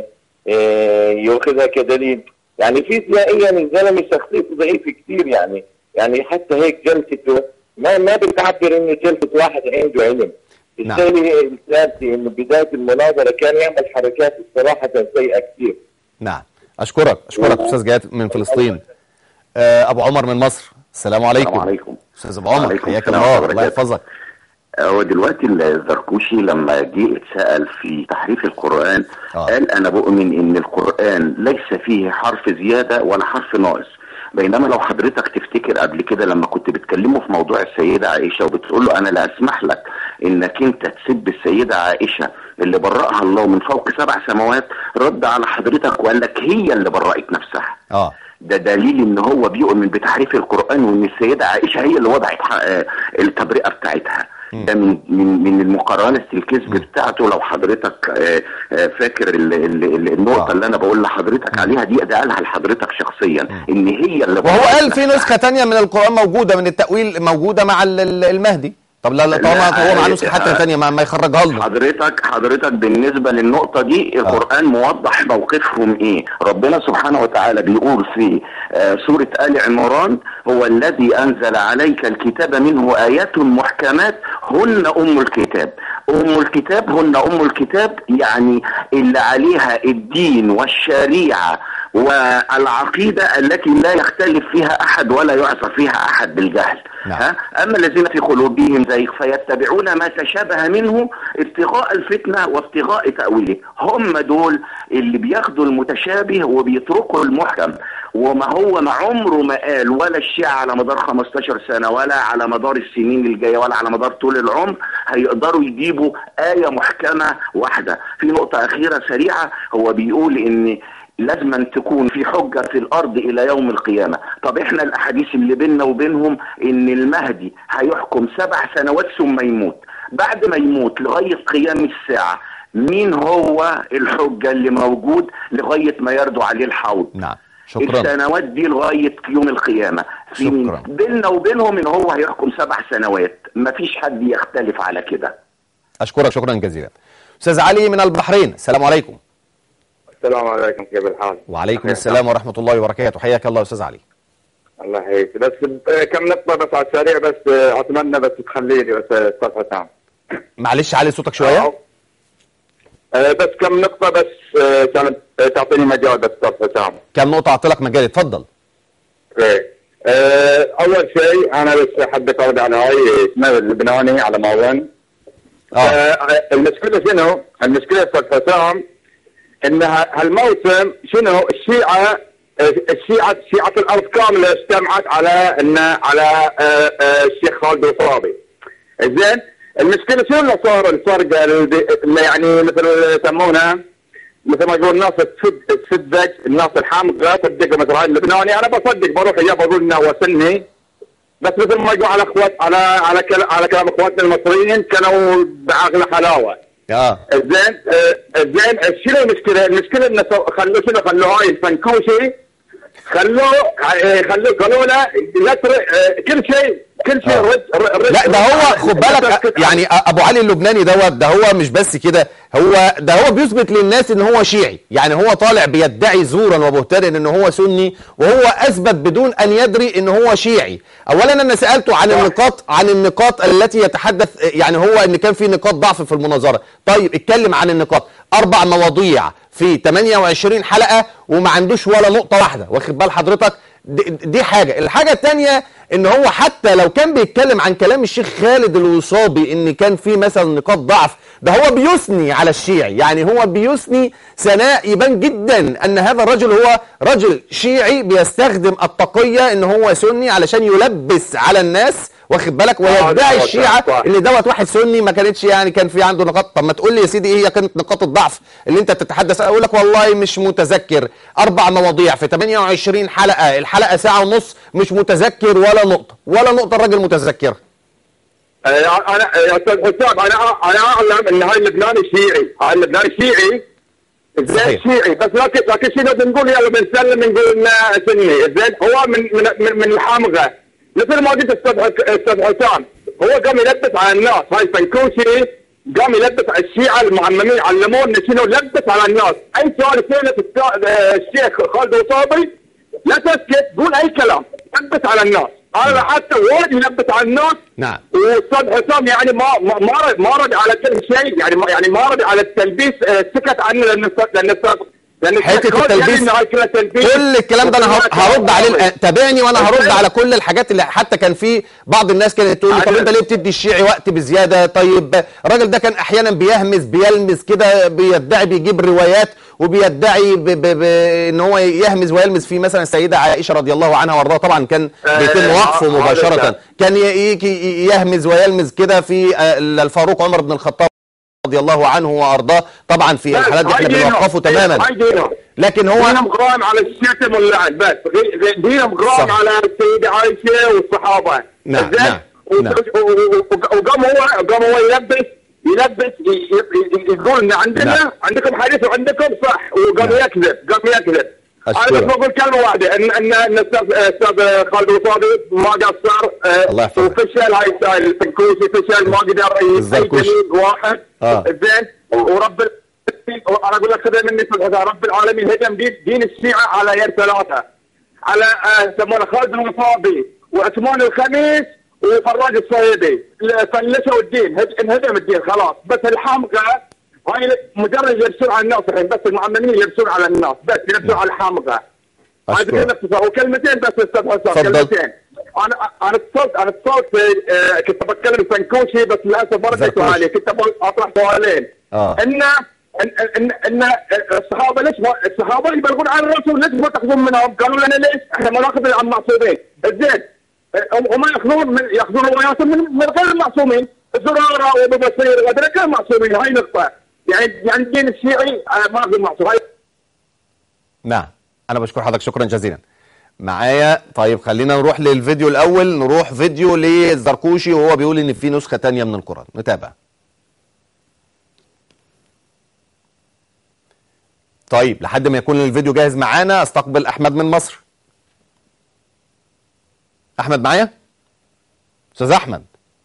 ياخذها كدليل، يعني فيزيائيا الزلمه شخصيته ضعيفه كثير يعني، يعني حتى هيك جلسته ما ما بتعبر انه جلسه واحد عنده علم. الثاني الثالثي انه بدايه المناظره كان يعمل حركات الصراحه سيئه كثير. نعم اشكرك اشكرك استاذ جهاد من فلسطين. آه ابو عمر من مصر. السلام عليكم. السلام عليكم استاذ ابو عمر، حياك الله الله يحفظك. هو دلوقتي الزركوشي لما جه اتسال في تحريف القران آه. قال انا بؤمن ان القران ليس فيه حرف زياده ولا حرف ناقص، بينما لو حضرتك تفتكر قبل كده لما كنت بتكلمه في موضوع السيده عائشه وبتقول له انا لا اسمح لك انك انت تسب السيده عائشه اللي برأها الله من فوق سبع سماوات، رد على حضرتك وقال لك هي اللي برأت نفسها. اه ده دليل ان هو بيؤمن بتحريف القرآن وان السيدة عائشة هي اللي وضعت التبرئة بتاعتها. ده من من من المقارنة الكذب بتاعته. لو حضرتك فاكر ال ال النقطة اللي انا بقول لحضرتك عليها دي، ده قالها لحضرتك شخصيا ان هي اللي وهو قال في نسخة تانية من القرآن موجودة من التأويل موجودة مع المهدي. طب لا لا طالما هو مع نسخة حتى ثانية ما, ما يخرجها لنا. حضرتك حضرتك بالنسبة للنقطة دي القرآن آه. موضح موقفهم ايه. ربنا سبحانه وتعالى بيقول في آه سورة آل عمران: هو الذي أنزل عليك الكتاب منه آيات محكمات هن أم الكتاب. أم الكتاب هن أم الكتاب يعني اللي عليها الدين والشريعة والعقيدة التي لا يختلف فيها أحد ولا يعصى فيها أحد بالجهل. نعم. ها؟ أما الذين في قلوبهم زيغ فيتبعون ما تشابه منه ابتغاء الفتنة وابتغاء تأويله، هم دول اللي بياخدوا المتشابه وبيتركوا المحكم. وما هو ما عمره ما قال ولا الشيعة على مدار خمستاشر سنة ولا على مدار السنين الجاية ولا على مدار طول العمر هيقدروا يجيبوا آية محكمة واحدة. في نقطة أخيرة سريعة، هو بيقول إن لازم أن تكون في حجة في الأرض إلى يوم القيامة. طب إحنا الأحاديث اللي بيننا وبينهم إن المهدي هيحكم سبع سنوات ثم يموت. بعد ما يموت لغاية قيام الساعة مين هو الحجة اللي موجود لغاية ما يردوا عليه الحوض؟ نعم. شكرا. السنوات دي لغاية يوم القيامة. في بيننا وبينهم إن هو هيحكم سبع سنوات، مفيش حد يختلف على كده. أشكرك شكرا جزيلا. أستاذ علي من البحرين، السلام عليكم. السلام عليكم، كيف الحال؟ وعليكم السلام ورحمة الله وبركاته، حياك الله أستاذ علي. الله يحييك. بس كم نقطة بس على السريع، بس أتمنى بس تخلي لي بس أستاذ حسام. معلش علي صوتك شوية. أه. بس كم نقطة بس كانت تعطيني مجال بس أستاذ حسام. كم نقطة أعطي لك مجال، اتفضل. إيه. أول شيء أنا بس حبيت أرد على هاي اسمها اللبناني على ماون. آه. المشكلة شنو؟ المشكلة أستاذ حسام ان هالموسم شنو الشيعة الشيعة شيعة الارض كاملة اجتمعت على ان على الشيخ خالد الوصابي. زين المشكلة شنو اللي صار الفرقة اللي يعني مثل يسمونها مثل ما يقول الناس تسد تسدج الناس الحامقة تصدق مثل هاي اللبناني. انا بصدق بروح اياه بقول انه هو سني، بس مثل ما يقول على اخوات على على على كلام اخواتنا المصريين كانوا بعقل حلاوة. اه زين زين شنو المشكله؟ المشكله انه خلوه شنو خلوه هاي الفنكوشي خلوه خلوه قالوا له لا كل شيء كل شيء رد, رد لا ده هو خد بالك يعني ابو علي اللبناني دوت ده هو مش بس كده، هو ده هو بيثبت للناس ان هو شيعي. يعني هو طالع بيدعي زورا وبهتانا ان هو سني، وهو اثبت بدون ان يدري ان هو شيعي. اولا انا سالته عن النقاط عن النقاط التي يتحدث، يعني هو ان كان في نقاط ضعف في المناظره. طيب اتكلم عن النقاط، اربع مواضيع في ثمانية وعشرين حلقه وما عندوش ولا نقطه واحده، واخد بال حضرتك؟ دي, دي حاجه. الحاجه الثانيه ان هو حتى لو كان بيتكلم عن كلام الشيخ خالد الوصابي ان كان في مثلا نقاط ضعف، ده هو بيثني على الشيعي. يعني هو بيثني ثناء يبان جدا ان هذا الرجل هو رجل شيعي بيستخدم التقية ان هو سني علشان يلبس على الناس، واخد بالك؟ ويدعي الشيعة ان دوت واحد سني ما كانتش يعني كان في عنده نقاط. طب ما تقول لي يا سيدي ايه هي كانت نقاط الضعف اللي انت بتتحدث؟ اقول لك والله مش متذكر. اربع مواضيع في ثمانية وعشرين حلقة، الحلقة ساعة ونص، مش متذكر ولا نقطة ولا نقطة الراجل متذكرها. انا يا استاذ حسام انا انا اعلم ان هاي اللبناني شيعي، هاي اللبناني شيعي زين شيعي، بس لكن لكن شنو بنقول يلا بنسلم بنقول انه سني. زين هو من من من الحامغه مثل ما قلت استاذ استاذ حسام، هو قام يلبس على الناس. هاي فنكوشي قام يلبس على الشيعه المعممين، علمونا شنو يلبس على الناس. اي سؤال يساله الشيخ خالد الوصابي لا تسكت، قول اي كلام، لبس على الناس. انا حتى وايد يلبس على الناس. نعم. واستاذ حسام يعني ما ما ما رد ما رد على كل شيء، يعني ما يعني ما رد على التلبيس، سكت عنه لان لان لان حته التلبيس كل الكلام ده انا هرد عليه. تابعني وانا هرد على كل الحاجات اللي حتى كان في بعض الناس كانت تقول لي طب انت ليه بتدي الشيعي وقت بزياده؟ طيب الراجل ده كان احيانا بيهمس بيلمس كده، بيدعي بيجيب روايات وبيدعي بان هو يهمز ويلمز في مثلا السيده عائشه رضي الله عنها وارضاها، طبعا كان بيتم وقفه مباشره، كان يهمز ويلمز كده في الفاروق عمر بن الخطاب رضي الله عنه وارضاه، طبعا في الحالات دي احنا بنوقفه تماما. لكن هو دينا مقام على الشتم واللعن بس، دينا مقام على السيده عائشه والصحابه. نعم نعم وقام هو قام هو يلبس يلبس يقول ان عندنا نعم. عندكم حديث وعندكم صح، وقام نعم. يكذب قام يكذب. انا بس بقول كلمه واحده، ان ان ان الاستاذ خالد الوصابي ما قصر وفشل هاي الفنكوشي، فشل ما قدر اي جميل واحد زين. ورب انا اقول لك خذ مني رب العالمين هدم دين, دين الشيعه على يد ثلاثه، على يسمونه خالد الوصابي وعثمان الخميس وفراج الصهيبي، فلشوا الدين، انهدم الدين خلاص. بس الحامقه هاي مجرد يلبسون على الناس الحين، بس المعممين يلبسون على الناس، بس يلبسون على الحامقه. هذا كلمه وكلمتين بس استاذ حسام، كلمتين. انا انا اتصلت انا اتصلت آه كنت بتكلم فنكوشي بس للاسف ما رديتوا علي، كنت اطرح سؤالين. اه ان ان ان, إن الصحابه ليش الصحابه يبلغون عن الرسول ليش ما تاخذون منهم؟ قالوا لنا ليش؟ احنا ما ناخذ عن المعصومين، زين. هم ياخذون من ياخذون رواياتهم من, من غير المعصومين، زراره وابو بصير وغيره كانوا معصومين، هاي نقطه. يعني يعني الدين الشيعي ما في معصوم. نعم انا بشكر حضرتك شكرا جزيلا. معايا طيب خلينا نروح للفيديو الاول، نروح فيديو للزركوشي وهو بيقول ان في نسخه ثانيه من القران، نتابع. طيب لحد ما يكون الفيديو جاهز معانا استقبل احمد من مصر. احمد معايا؟ استاذ احمد.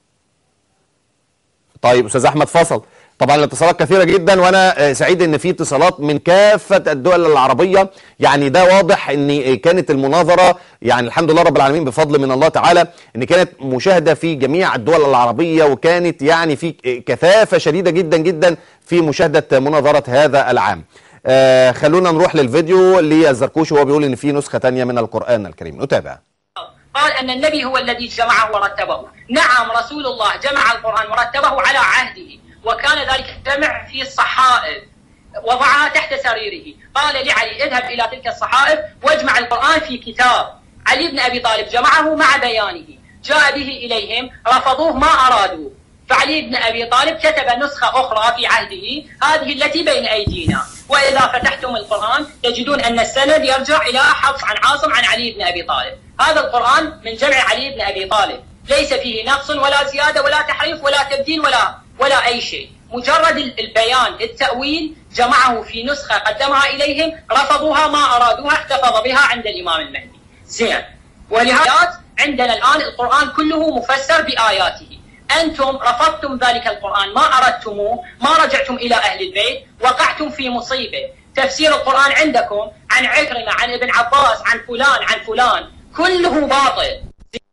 طيب استاذ احمد فصل. طبعا الاتصالات كثيره جدا وانا سعيد ان في اتصالات من كافه الدول العربيه، يعني ده واضح ان كانت المناظره يعني الحمد لله رب العالمين بفضل من الله تعالى ان كانت مشاهده في جميع الدول العربيه، وكانت يعني في كثافه شديده جدا جدا في مشاهده مناظره هذا العام. آه خلونا نروح للفيديو للزركوشي وهو بيقول ان في نسخه ثانيه من القران الكريم، نتابع. قال أن النبي هو الذي جمعه ورتبه. نعم رسول الله جمع القرآن ورتبه على عهده، وكان ذلك الجمع في الصحائف وضعها تحت سريره. قال لعلي اذهب إلى تلك الصحائف واجمع القرآن في كتاب. علي بن أبي طالب جمعه مع بيانه، جاء به إليهم رفضوه ما أرادوا، فعلي بن أبي طالب كتب نسخة أخرى في عهده، هذه التي بين أيدينا. وإذا فتحتم القرآن تجدون أن السند يرجع إلى حفص عن عاصم عن علي بن أبي طالب. هذا القرآن من جمع علي بن أبي طالب، ليس فيه نقص ولا زيادة ولا تحريف ولا تبديل ولا ولا أي شيء، مجرد البيان التأويل جمعه في نسخة قدمها إليهم، رفضوها ما أرادوها، احتفظ بها عند الإمام المهدي. زين. ولهذا عندنا الآن القرآن كله مفسر بآياته. أنتم رفضتم ذلك القرآن، ما أردتموه، ما رجعتم إلى أهل البيت، وقعتم في مصيبة. تفسير القرآن عندكم عن عكرمة عن ابن عباس عن فلان عن فلان كله باطل.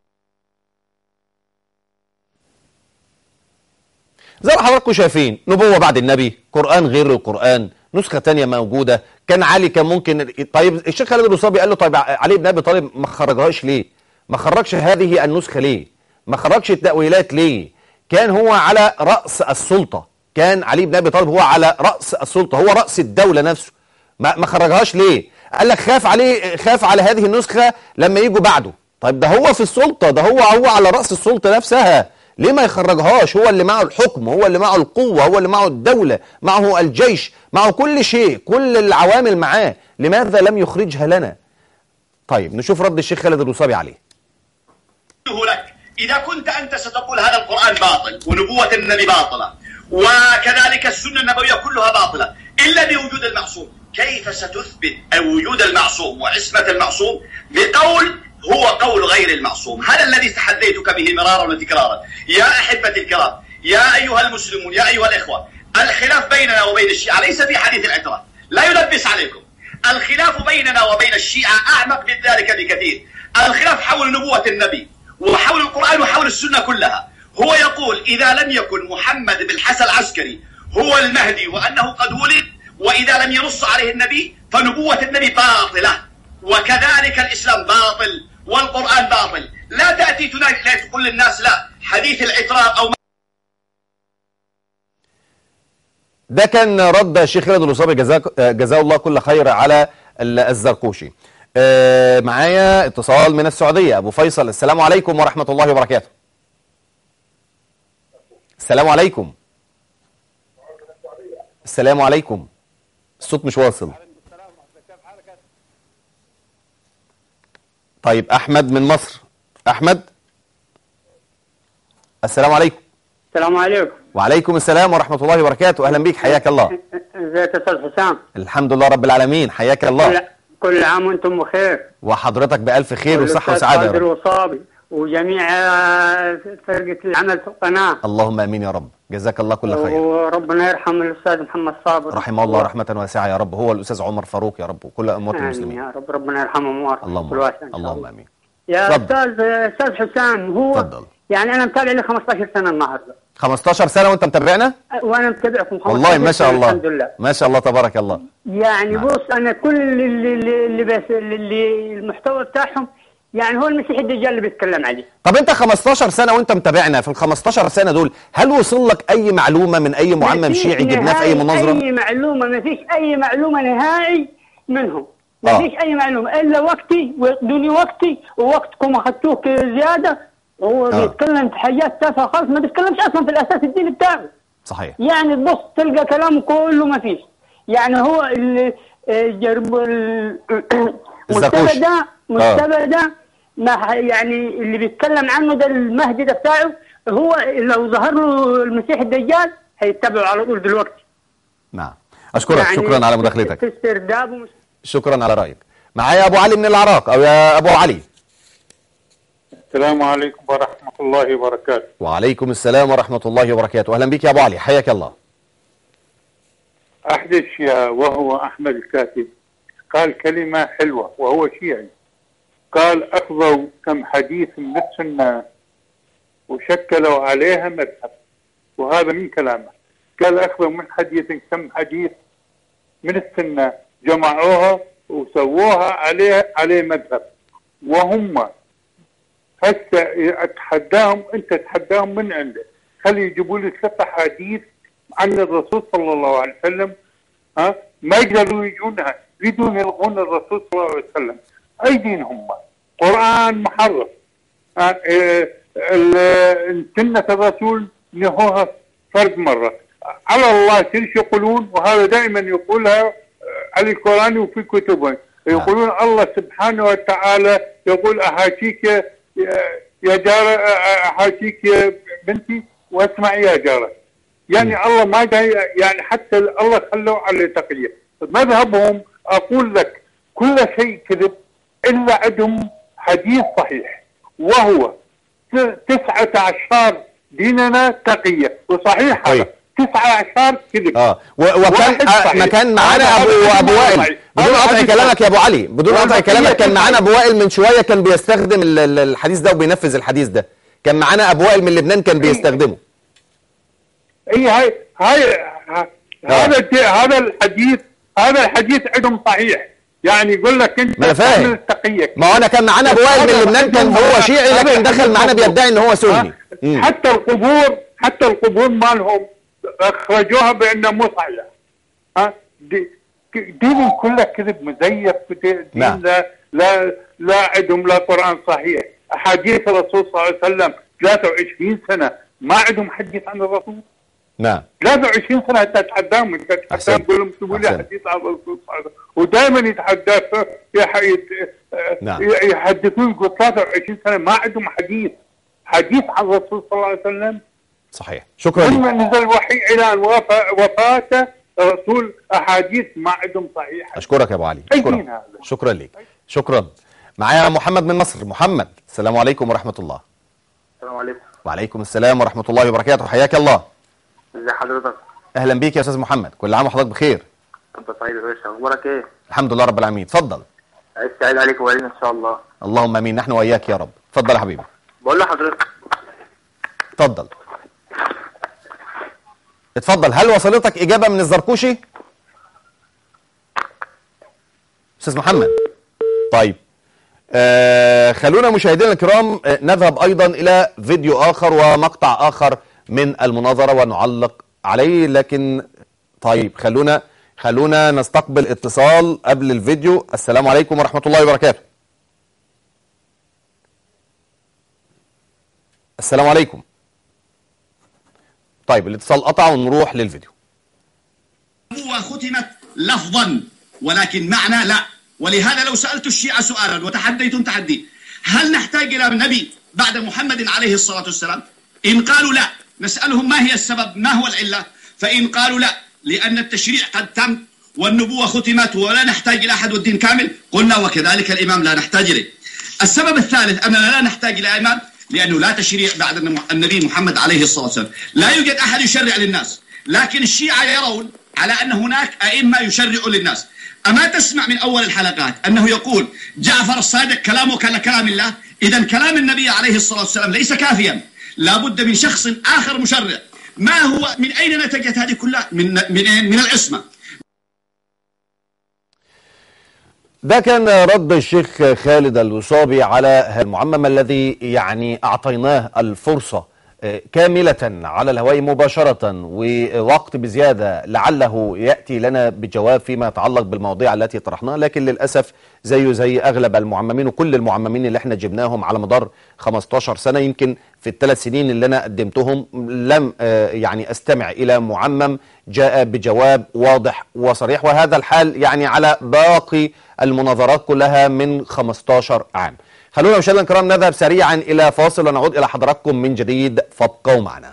زي ما حضراتكم شايفين، نبوة بعد النبي، قرآن غير القرآن، نسخة تانية موجودة. كان علي كان ممكن، طيب الشيخ خالد الوصابي قال له طيب علي بن أبي طالب ما خرجهاش ليه؟ ما خرجش هذه النسخة ليه؟ ما خرجش التأويلات ليه؟ كان هو على رأس السلطة، كان علي بن أبي طالب هو على رأس السلطة، هو رأس الدولة نفسه، ما ما خرجهاش ليه؟ قال لك خاف عليه، خاف على هذه النسخة لما يجوا بعده. طيب ده هو في السلطة، ده هو هو على رأس السلطة نفسها، ليه ما يخرجهاش؟ هو اللي معه الحكم، هو اللي معه القوة، هو اللي معه الدولة، معه الجيش، معه كل شيء، كل العوامل معاه، لماذا لم يخرجها لنا؟ طيب نشوف رد الشيخ خالد الوصابي عليه. لك إذا كنت أنت ستقول هذا القرآن باطل ونبوة النبي باطلة وكذلك السنة النبوية كلها باطلة إلا بوجود المعصوم، كيف ستثبت وجود المعصوم وعصمة المعصوم بقول هو قول غير المعصوم؟ هذا الذي تحديتك به مرارا وتكرارا. يا أحبتي الكرام، يا أيها المسلمون، يا أيها الإخوة، الخلاف بيننا وبين الشيعة ليس في حديث العترة، لا يلبس عليكم. الخلاف بيننا وبين الشيعة أعمق من ذلك بكثير. الخلاف حول نبوة النبي وحول القرآن وحول السنة كلها. هو يقول إذا لم يكن محمد بن الحسن العسكري هو المهدي وأنه قد ولد، وإذا لم ينص عليه النبي فنبوة النبي باطلة، وكذلك الإسلام باطل والقرآن باطل. لا تأتي تقول للناس لا حديث العترة أو ده كان رد الشيخ خالد الوصابي جزاه جزاه الله كل خير على الزركوشي. آه معايا اتصال من السعودية، أبو فيصل. السلام عليكم ورحمة الله وبركاته. السلام عليكم. السلام عليكم. الصوت مش واصل. طيب أحمد من مصر. أحمد السلام عليكم. السلام عليكم. وعليكم السلام ورحمة الله وبركاته. أهلا بيك، حياك الله. ازيك يا أستاذ حسام؟ الحمد لله رب العالمين، حياك الله. كل عام وانتم بخير. وحضرتك بألف خير وصحة وسعادة يا رب. الوصابي وجميع فرقة العمل في القناة. اللهم امين يا رب، جزاك الله كل خير. وربنا يرحم الأستاذ محمد صابر رحمه الله رحمة واسعة يا رب، هو الأستاذ عمر فاروق يا رب، وكل أموات المسلمين يا رب. ربنا يرحمهم ويرحم اللهم كل واسع. اللهم امين. يا أستاذ أستاذ حسام، هو فضل. يعني أنا متابع لي خمستاشر سنة النهارده. خمستاشر سنة وأنت متابعنا؟ وأنا متابعكم خمستاشر والله ما شاء الله. الحمد لله ما شاء الله تبارك الله. يعني نعم. بص أنا كل اللي اللي, اللي بس اللي المحتوى بتاعهم يعني هو المسيح الدجال اللي بيتكلم عليه. طب انت خمستاشر سنة وانت متابعنا، في ال خمستاشر سنة دول هل وصل لك اي معلومة من اي معمم شيعي جبناه في اي مناظرة؟ اي معلومة، ما فيش اي معلومة نهائي منهم، ما فيش آه. اي معلومة الا وقتي ودوني وقتي ووقتكم اخذتوه زيادة. هو آه. بيتكلم في حاجات تافهة خالص، ما بيتكلمش اصلا في الاساس الديني بتاعه. صحيح. يعني تبص تلقى كلامه كله ما فيش. يعني هو اللي جرب المستبى ده مستبى ده ما يعني اللي بيتكلم عنه ده المهدي ده بتاعه، هو لو ظهر له المسيح الدجال هيتبعه على طول دلوقتي. نعم اشكرك يعني شكرا على مداخلتك. في استرداد ومش... شكرا على رايك. معايا ابو علي من العراق، او يا ابو علي. السلام عليكم ورحمه الله وبركاته. وعليكم السلام ورحمه الله وبركاته. اهلا بك يا ابو علي، حياك الله. احد الشيعة وهو احمد الكاتب قال كلمه حلوه وهو شيعي، قال أخذوا كم حديث من السنة وشكلوا عليها مذهب، وهذا من كلامه. قال أخذوا من حديث كم حديث من السنة جمعوها وسووها عليه عليه مذهب، وهم هسه أتحداهم، أنت تحداهم من عنده، خلي يجيبوا لي ست حديث عن الرسول صلى الله عليه وسلم، ها ما يقدروا يجونها، يريدون يلغون الرسول صلى الله عليه وسلم. أي دين هم؟ قرآن محرف، سنة الرسول نهوها فرد مرة، على الله شيء يقولون، وهذا دائما يقولها على القرآن وفي كتبه، يقولون الله سبحانه وتعالى يقول أحاكيك يا جارة، أحاكيك يا بنتي واسمعي يا جارة. يعني م. الله ما يعني حتى الله خلوا على تقية. مذهبهم أقول لك كل شيء كذب إلا عندهم حديث صحيح، وهو تسعة عشر ديننا تقية وصحيح. هذا تسعة عشر كذب. اه وكان آه ما كان معانا ابو ابو وائل، بدون قطع كلامك يا ابو علي، بدون قطع كلامك، كان معانا ابو وائل من شويه كان بيستخدم الحديث ده وبينفذ الحديث ده، كان معانا ابو وائل من لبنان كان بيستخدمه. اي هاي هاي هذا هذا الحديث هذا الحديث عندهم صحيح، يعني يقول لك انت ما فاهم التقية. ما انا كان معانا ابو وائل من لبنان كان هو شيعي لكن دخل معانا بيدعي ان هو سني. حتى القبور حتى القبور مالهم اخرجوها بانه مو صحيح. ها دي دين كله كذب مزيف، دين نعم. لا لا لا عندهم لا قرآن صحيح، احاديث الرسول صلى الله عليه وسلم ثلاثة وعشرين سنة ما عندهم حديث عن الرسول. نعم ثلاثة وعشرين سنة انت تتحداهم، انت تتحداهم تقول لهم اكتبوا لي حديث عن الرسول صلى الله عليه وسلم، ودائما يتحدثوا نعم. يحدثون يقول ثلاثة وعشرين سنة ما عندهم حديث حديث عن الرسول صلى الله عليه وسلم. صحيح. شكرا لك. لما نزل الوحي الى ان وفاته الرسول احاديث ما عندهم صحيحه. اشكرك يا ابو علي. شكرا شكرا لك. شكرا. معايا محمد من مصر. محمد السلام عليكم ورحمه الله. السلام عليكم. وعليكم السلام ورحمه الله وبركاته، حياك الله. ازي حضرتك؟ اهلا بيك يا استاذ محمد، كل عام وحضرتك بخير. انت طيب يا باشا، اخبارك ايه؟ الحمد لله رب العالمين. اتفضل. عايز سعيد عليك وعلينا ان شاء الله. اللهم امين، نحن واياك يا رب. اتفضل يا حبيبي. بقول لحضرتك اتفضل اتفضل. هل وصلتك اجابه من الزركوشي استاذ محمد؟ طيب آه خلونا مشاهدينا الكرام آه نذهب ايضا الى فيديو اخر ومقطع اخر من المناظره ونعلق عليه، لكن طيب خلونا خلونا نستقبل اتصال قبل الفيديو. السلام عليكم ورحمة الله وبركاته. السلام عليكم. طيب الاتصال قطع ونروح للفيديو. النبوة ختمت لفظا ولكن معنى لا. ولهذا لو سألت الشيعة سؤالا وتحديتم تحدي، هل نحتاج إلى نبي بعد محمد عليه الصلاة والسلام؟ إن قالوا لا نسألهم ما هي السبب، ما هو العلة؟ فإن قالوا لا لأن التشريع قد تم والنبوة ختمت ولا نحتاج إلى أحد والدين كامل، قلنا وكذلك الإمام لا نحتاج إليه. السبب الثالث أننا لا نحتاج إلى إمام لأنه لا تشريع بعد النبي محمد عليه الصلاة والسلام، لا يوجد أحد يشرع للناس. لكن الشيعة يرون على أن هناك أئمة يشرعوا للناس. أما تسمع من أول الحلقات أنه يقول جعفر الصادق كلامه كان كلام الله؟ إذا كلام النبي عليه الصلاة والسلام ليس كافيا، لا بد من شخص آخر مشرع. ما هو من أين نتجت هذه كلها؟ من من من العصمة. ده كان رد الشيخ خالد الوصابي على المعمم الذي يعني أعطيناه الفرصة كاملة على الهواء مباشرة ووقت بزيادة لعله يأتي لنا بجواب فيما يتعلق بالمواضيع التي طرحناها، لكن للأسف زيه زي أغلب المعممين وكل المعممين اللي احنا جبناهم على مدار خمستاشر سنة. يمكن في الثلاث سنين اللي أنا قدمتهم لم يعني أستمع إلى معمم جاء بجواب واضح وصريح، وهذا الحال يعني على باقي المناظرات كلها من خمستاشر عام. خلونا مشاهدينا الكرام نذهب سريعا إلى فاصل ونعود إلى حضراتكم من جديد، فابقوا معنا.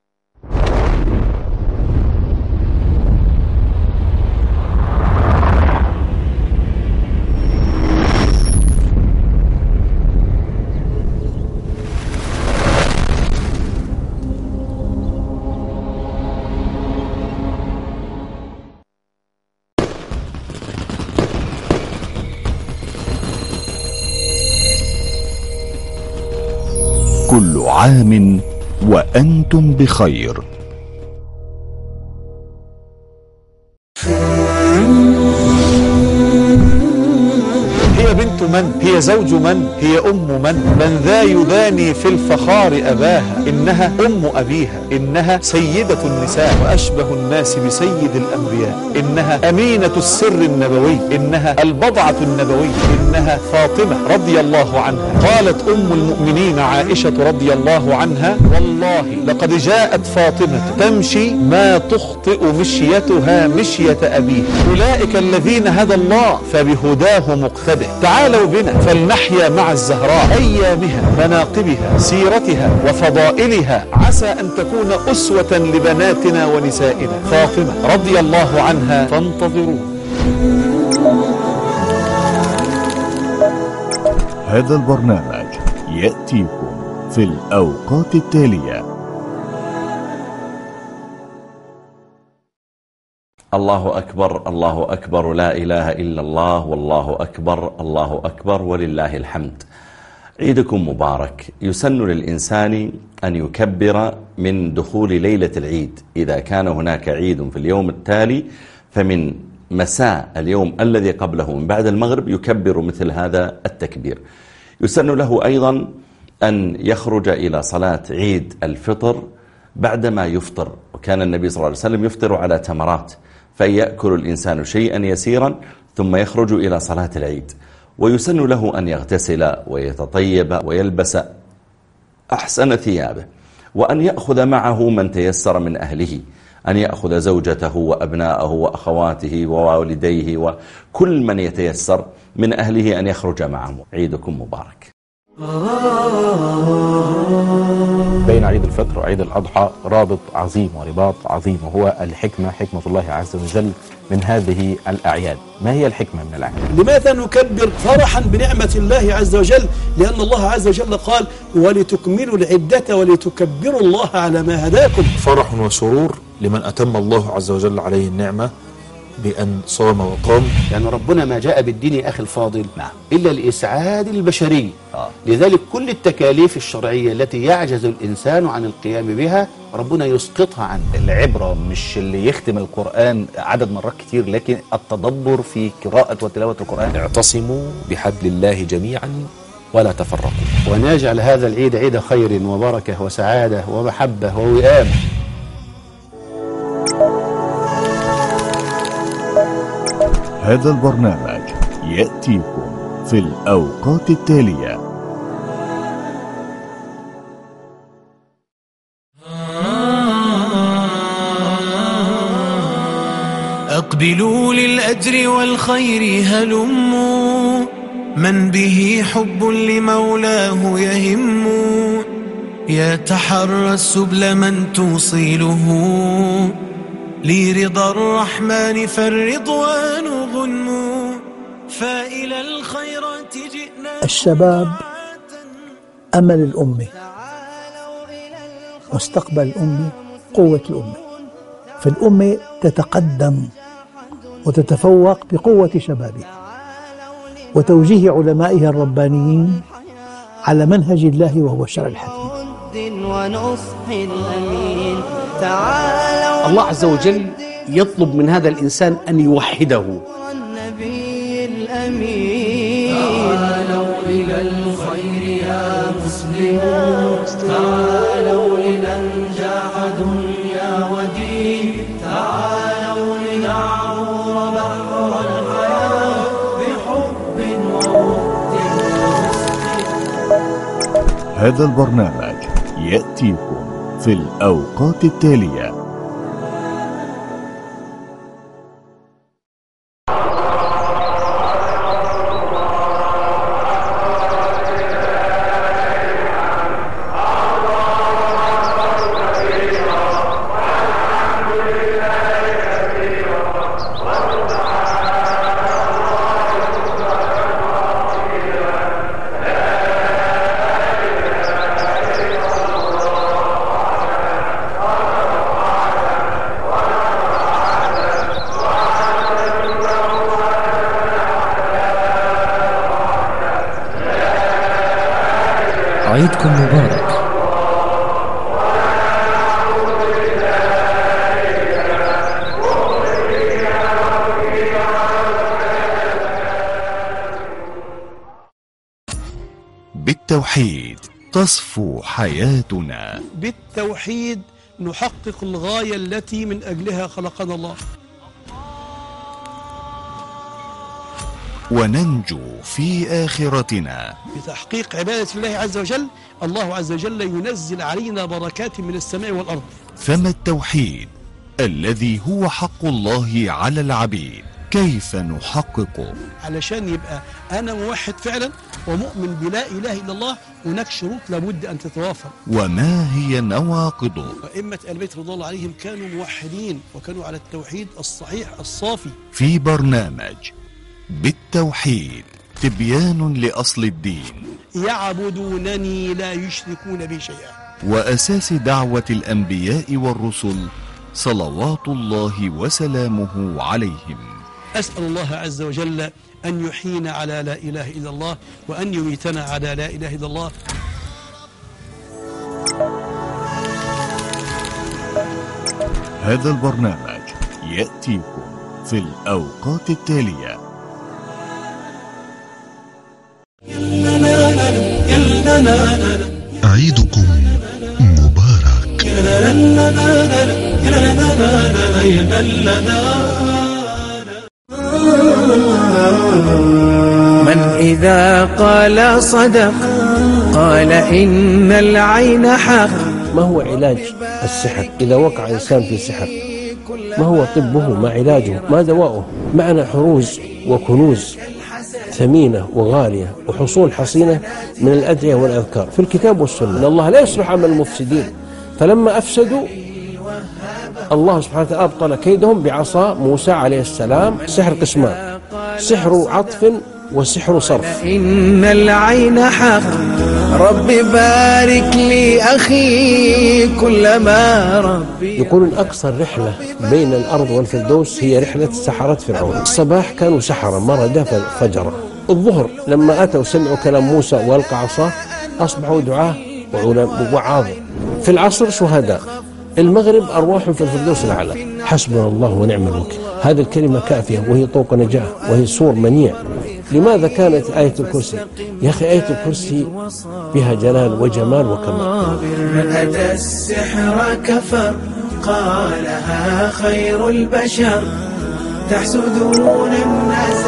كل عام وأنتم بخير. هي بنت من؟ هي زوج من؟ هي أم من؟ من ذا يداني في الفخار أباها؟ إنها أم أبيها، إنها سيدة النساء وأشبه الناس بسيد الأنبياء، إنها أمينة السر النبوي، إنها البضعة النبوي، إنها فاطمة رضي الله عنها. قالت أم المؤمنين عائشة رضي الله عنها: والله لقد جاءت فاطمة تمشي ما تخطئ مشيتها مشية أبيها. أولئك الذين هدى الله فبهداه مقتدى. تعالوا بنا فلنحيا مع الزهراء أيامها، مناقبها، سيرتها وفضائلها، عسى أن تكون أسوة لبناتنا ونسائنا. فاطمة رضي الله عنها، فانتظروا. هذا البرنامج يأتيكم في الأوقات التالية. الله أكبر، الله أكبر، لا إله إلا الله، والله أكبر، الله أكبر ولله الحمد. عيدكم مبارك. يسن للإنسان أن يكبر من دخول ليلة العيد. إذا كان هناك عيد في اليوم التالي فمن مساء اليوم الذي قبله من بعد المغرب يكبر مثل هذا التكبير. يسن له أيضا أن يخرج إلى صلاة عيد الفطر بعدما يفطر، وكان النبي صلى الله عليه وسلم يفطر على تمرات، فيأكل الإنسان شيئا يسيرا ثم يخرج إلى صلاة العيد. ويسن له أن يغتسل ويتطيب ويلبس أحسن ثيابه، وأن يأخذ معه من تيسر من أهله، أن يأخذ زوجته وأبناءه وأخواته ووالديه وكل من يتيسر من أهله أن يخرج معه. عيدكم مبارك. بين عيد الفطر وعيد الأضحى رابط عظيم ورباط عظيم، وهو الحكمة، حكمة الله عز وجل من هذه الأعياد. ما هي الحكمة من الأعياد؟ لماذا نكبر فرحا بنعمة الله عز وجل؟ لأن الله عز وجل قال: ولتكملوا العدة ولتكبروا الله على ما هداكم. فرح وسرور لمن أتم الله عز وجل عليه النعمة بأن صام وقام. يعني ربنا ما جاء بالدين يا أخي الفاضل نعم. إلا لإسعاد البشرية. آه. لذلك كل التكاليف الشرعية التي يعجز الإنسان عن القيام بها ربنا يسقطها عنه. العبرة مش اللي يختم القرآن عدد مرات كتير، لكن التدبر في قراءة وتلاوة القرآن. اعتصموا بحبل الله جميعا ولا تفرقوا، ونجعل هذا العيد عيد خير وبركة وسعادة ومحبة ووئام. هذا البرنامج يأتيكم في الأوقات التالية. أقبلوا للأجر والخير هلموا، من به حب لمولاه يهم، يتحرى السبل من توصيله لرضا الرحمن فالرضوان غنم، فإلى الخيرات جئنا. الشباب أمل الأمة، مستقبل الأمة، قوة الأمة، فالأمة تتقدم وتتفوق بقوة شبابها وتوجيه علمائها الربانيين على منهج الله وهو الشرع الحكيم. الله عز وجل يطلب من هذا الإنسان أن يوحده. تعالوا إلى الخير يا مسلمون، تعالوا لننجح دنيا ودين، تعالوا لنعبر بحر الحياة بحب وود. هذا البرنامج يأتيكم في الأوقات التالية. عيدكم مبارك. بالتوحيد تصفو حياتنا، بالتوحيد نحقق الغاية التي من أجلها خلقنا الله، وننجو في آخرتنا. بتحقيق عبادة الله عز وجل الله عز وجل ينزل علينا بركات من السماء والأرض. فما التوحيد الذي هو حق الله على العبيد؟ كيف نحققه؟ علشان يبقى أنا موحد فعلا ومؤمن بلا إله إلا الله، هناك شروط لابد أن تتوافر. وما هي نواقضه؟ وأئمة آل البيت رضي الله عليهم كانوا موحدين وكانوا على التوحيد الصحيح الصافي. في برنامج بالتوحيد تبيان لأصل الدين، يعبدونني لا يشركون بي شيئا، وأساس دعوة الأنبياء والرسل صلوات الله وسلامه عليهم. أسأل الله عز وجل أن يحيينا على لا إله إلا الله، وأن يميتنا على لا إله إلا الله. هذا البرنامج يأتيكم في الأوقات التالية. عيدكم مبارك. من إذا قال صدق، قال إن العين حق. ما هو علاج السحر إذا وقع إنسان في سحر؟ ما هو طبه؟ ما علاجه؟ ما دواؤه؟ معنا حروز وكنوز ثمينة وغالية وحصول حصينة من الأدعية والأذكار في الكتاب والسنة. إن الله لا يصلح عمل المفسدين، فلما أفسدوا الله سبحانه وتعالى أبطل كيدهم بعصا موسى عليه السلام. سحر قسمان، سحر عطف وسحر صرف. إن العين حق، رب بارك لي أخي كلما ربي. يقولون أقصر رحلة بين الأرض والفردوس هي رحلة سحرة فرعون. الصباح كانوا سحرة مرة فجرة، الظهر لما أتوا سمعوا كلام موسى والقى عصاه أصبحوا دعاة ووعاظ، في العصر شهداء، المغرب أرواح في الفردوس الأعلى. حسبنا الله ونعم الوكيل. هذه الكلمة كافية وهي طوق نجاة وهي سور منيع. لماذا كانت آية الكرسي؟ يا أخي آية الكرسي بها جلال وجمال وكمال. أتى السحر كفر، قالها خير البشر. تحسدون الناس.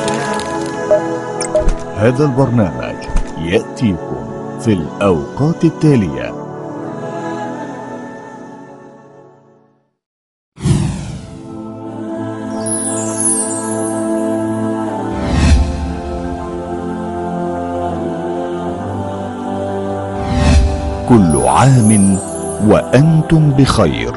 هذا البرنامج يأتيكم في الأوقات التالية. كل عام وأنتم بخير.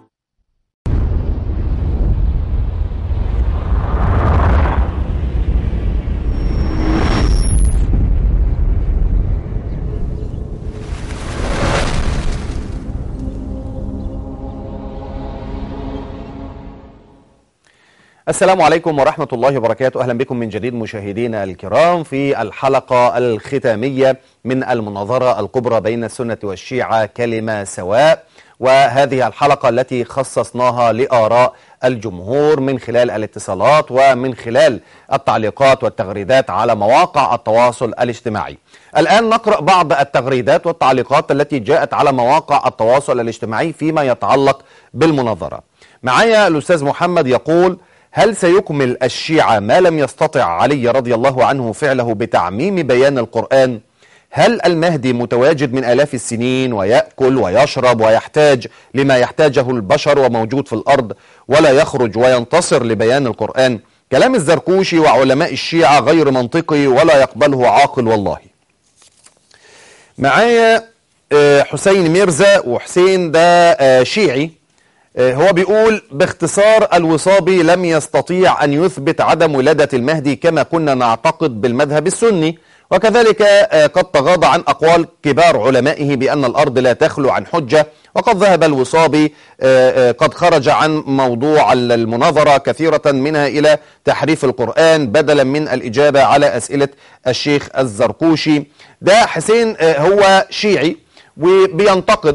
السلام عليكم ورحمة الله وبركاته. أهلا بكم من جديد مشاهدينا الكرام في الحلقة الختامية من المناظرة الكبرى بين السنة والشيعة كلمة سواء، وهذه الحلقة التي خصصناها لآراء الجمهور من خلال الاتصالات ومن خلال التعليقات والتغريدات على مواقع التواصل الاجتماعي. الآن نقرأ بعض التغريدات والتعليقات التي جاءت على مواقع التواصل الاجتماعي فيما يتعلق بالمناظرة. معايا الأستاذ محمد يقول: هل سيكمل الشيعة ما لم يستطع علي رضي الله عنه فعله بتعميم بيان القرآن؟ هل المهدي متواجد من آلاف السنين ويأكل ويشرب ويحتاج لما يحتاجه البشر وموجود في الأرض ولا يخرج وينتصر لبيان القرآن؟ كلام الزركوشي وعلماء الشيعة غير منطقي ولا يقبله عاقل والله. معايا حسين ميرزا، وحسين ده شيعي، هو بيقول: باختصار الوصابي لم يستطيع أن يثبت عدم ولادة المهدي كما كنا نعتقد بالمذهب السني، وكذلك قد تغاضى عن أقوال كبار علمائه بأن الأرض لا تخلو عن حجة، وقد ذهب الوصابي قد خرج عن موضوع المناظرة كثيرة منها إلى تحريف القرآن بدلا من الإجابة على أسئلة الشيخ الزركوشي. ده حسين هو شيعي وبينتقد،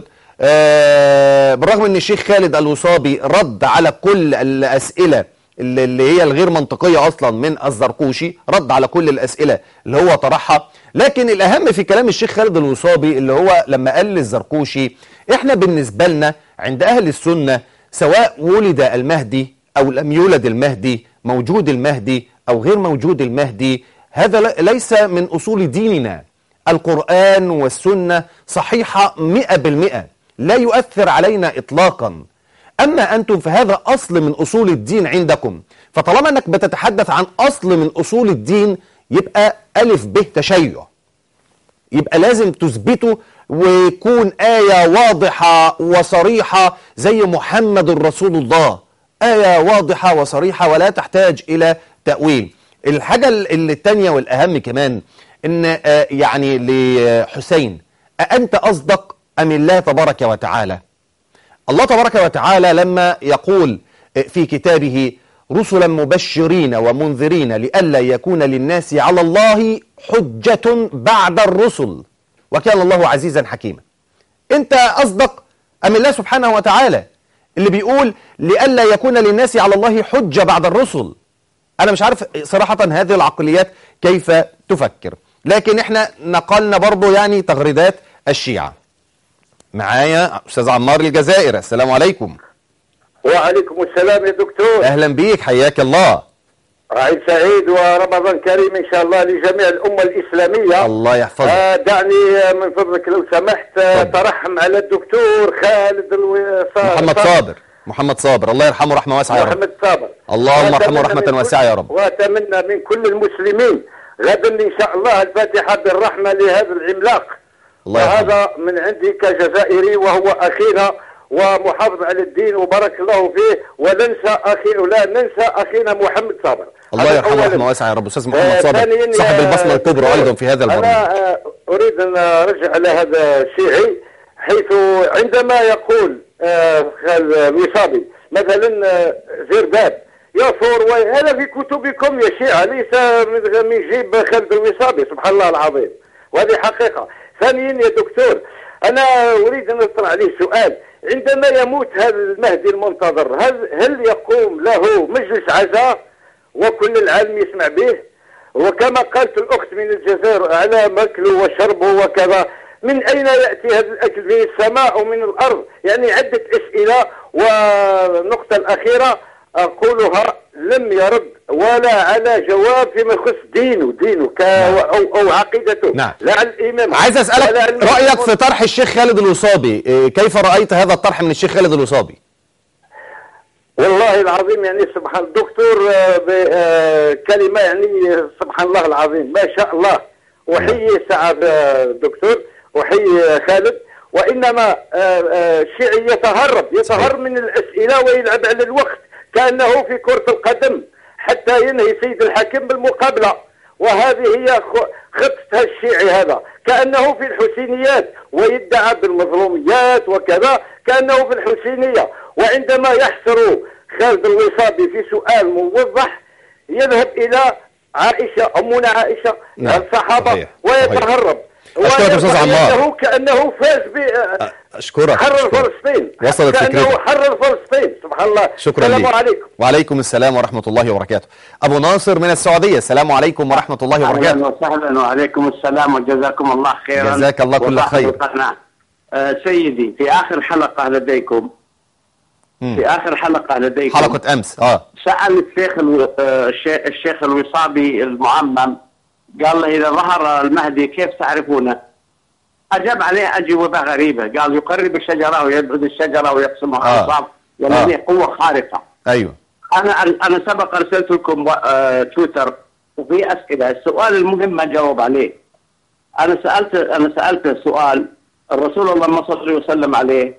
آه بالرغم ان الشيخ خالد الوصابي رد على كل الاسئله اللي هي الغير منطقيه اصلا من الزركوشي، رد على كل الاسئله اللي هو طرحها، لكن الاهم في كلام الشيخ خالد الوصابي اللي هو لما قال للزركوشي: احنا بالنسبه لنا عند اهل السنه سواء ولد المهدي او لم يولد المهدي، موجود المهدي او غير موجود المهدي، هذا ليس من اصول ديننا. القرآن والسنه صحيحه مئة بالمئة، لا يؤثر علينا إطلاقا. أما أنتم فهذا أصل من أصول الدين عندكم، فطالما أنك بتتحدث عن أصل من أصول الدين يبقى ألف ب تشيع، يبقى لازم تثبته ويكون آية واضحة وصريحة زي محمد رسول الله، آية واضحة وصريحة ولا تحتاج إلى تأويل. الحاجة الثانية والأهم كمان إن يعني لحسين: أأنت أصدق أم الله تبارك وتعالى؟ الله تبارك وتعالى لما يقول في كتابه: رسلا مبشرين ومنذرين لئلا يكون للناس على الله حجة بعد الرسل وكان الله عزيزا حكيما. انت أصدق أم الله سبحانه وتعالى اللي بيقول لئلا يكون للناس على الله حجة بعد الرسل؟ أنا مش عارف صراحة هذه العقليات كيف تفكر، لكن احنا نقلنا برضو يعني تغريدات الشيعة. معايا أستاذ عمار الجزائر. السلام عليكم. وعليكم السلام يا دكتور. أهلا بيك، حياك الله. عيد سعيد ورمضان كريم إن شاء الله لجميع الأمة الإسلامية. الله يحفظك. آه دعني من فضلك لو سمحت آه ترحم على الدكتور خالد الوصابي محمد صابر محمد صابر الله يرحمه رحمة واسعة يا رب. محمد صابر اللهم ارحمه رحمة واسعة يا رب. وأتمنى من كل المسلمين غدا إن شاء الله الفاتحة بالرحمة لهذا العملاق، وهذا من عندي كجزائري وهو أخينا ومحافظ على الدين وبارك الله فيه، وننسى أخي ولا ننسى أخينا محمد صابر. الله يرحمه رحمة واسعة يا رب. أستاذ محمد صابر صاحب البصمة الكبرى أيضا في هذا البرنامج. أنا أريد أن أرجع على هذا الشيعي، حيث عندما يقول الوصابي مثلا زرباب يصور، وهذا في كتبكم يا شيعة، ليس من جيب خالد الوصابي، سبحان الله العظيم، وهذه حقيقة. ثانيا يا دكتور، أنا أريد أن أطرح عليه سؤال: عندما يموت هذا المهدي المنتظر هل هل يقوم له مجلس عزاء وكل العالم يسمع به؟ وكما قالت الأخت من الجزائر على ماكله وشربه وكذا، من أين يأتي هذا الأكل؟ من السماء أو من الأرض؟ يعني عدة أسئلة. والنقطة الأخيرة، أقولها لم يرد ولا على جواب فيما يخص دينه دينه ك أو, أو عقيدته. نعم. لا على الإمام. عايز أسألك رأيك في طرح الشيخ خالد الوصابي، كيف رأيت هذا الطرح من الشيخ خالد الوصابي؟ والله العظيم يعني سبحان الدكتور بكلمة يعني سبحان الله العظيم ما شاء الله. وحي سعد الدكتور وحي خالد. وإنما الشيعي يتهرب يتهرب من الأسئلة ويلعب على الوقت كأنه في كرة القدم حتى ينهي سيد الحاكم بالمقابلة. وهذه هي خطة الشيعي هذا كأنه في الحسينيات ويدعى بالمظلوميات وكذا كأنه في الحسينية. وعندما يحصر خالد الوصابي في سؤال موضح يذهب إلى عائشة أمنا عائشة نعم. الصحابة ويتهرب. أشكرك يا أستاذ عمار. كأنه فاز ب أشكرك. حرر فلسطين. وصلت كأنه فكرتك. حرر فلسطين سبحان الله. شكرا السلام لك. عليكم. وعليكم السلام ورحمة الله وبركاته. أبو ناصر من السعودية، السلام عليكم ورحمة الله وبركاته. أهلا وسهلا وعليكم السلام وجزاكم الله خيرا. جزاك الله كل خير. آه سيدي في آخر حلقة لديكم مم. في آخر حلقة لديكم حلقة أمس اه سأل الشيخ الو... آه الشيخ الوصابي المعمم قال له إذا ظهر المهدي كيف تعرفونه؟ أجاب عليه أجوبة غريبة، قال يقرب الشجرة ويبعد الشجرة ويقسمها أصاب آه. ولديه آه. قوة خارقة. أيوه أنا أنا سبق أرسلت لكم آه تويتر وفي أسئلة. السؤال المهم ما جاوب عليه. أنا سألت أنا سألت سؤال الرسول اللهم صل وسلم عليه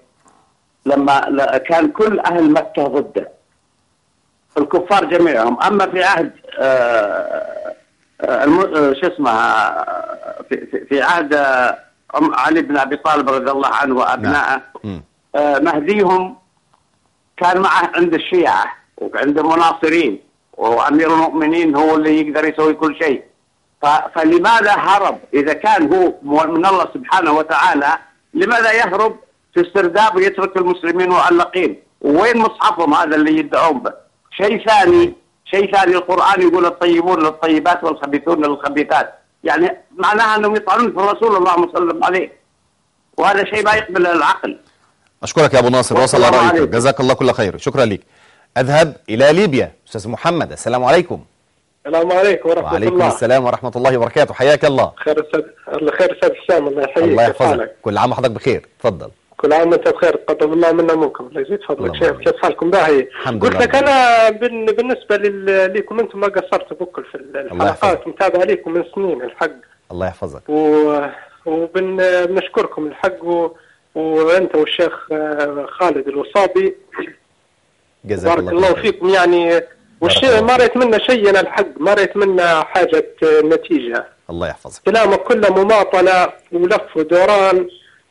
لما كان كل أهل مكة ضده الكفار جميعهم، أما في عهد آه آه شو اسمه في, في عهد آه علي بن أبي طالب رضي الله عنه وأبنائه آه مهديهم كان معه عند الشيعة وعند المناصرين وأمير المؤمنين هو اللي يقدر يسوي كل شيء. فلماذا هرب إذا كان هو من الله سبحانه وتعالى؟ لماذا يهرب في السرداب ويترك المسلمين معلقين؟ وين مصحفهم هذا اللي يدعون به؟ شيء ثاني شيء ثاني القرآن يقول الطيبون للطيبات والخبيثون للخبيثات، يعني معناها أنهم يطعنون في الرسول اللهم صل عليه، وهذا شيء ما يقبل العقل. أشكرك يا أبو ناصر، وصل رأيك، جزاك الله كل خير، شكرا لك. أذهب إلى ليبيا، أستاذ محمد، السلام عليكم. السلام عليكم ورحمة وعليكم الله. وعليكم السلام ورحمة الله وبركاته، حياك الله. خير أستاذ، الله خير أستاذ حسام، الله يحييك. الله يحفظك، كل عام وحضرتك بخير، تفضل. كل عام وأنت بخير، تقبل الله منا ومنكم، الله يزيد فضلك. شيخ كيف حالكم؟ باهي. الحمد قلت لله. لك أنا بالنسبة لكم أنتم ما قصرتوا بكل في الحلقات، متابع لكم من سنين الحق. الله يحفظك. و... وبنشكركم الحق و... وأنت والشيخ خالد الوصابي. جزاك بارك الله, الله فيكم. يعني والشيء ما رأيت منا شيء أنا الحق، ما رأيت منا حاجة نتيجة. الله يحفظك. كلامك كله مماطلة ولف ودوران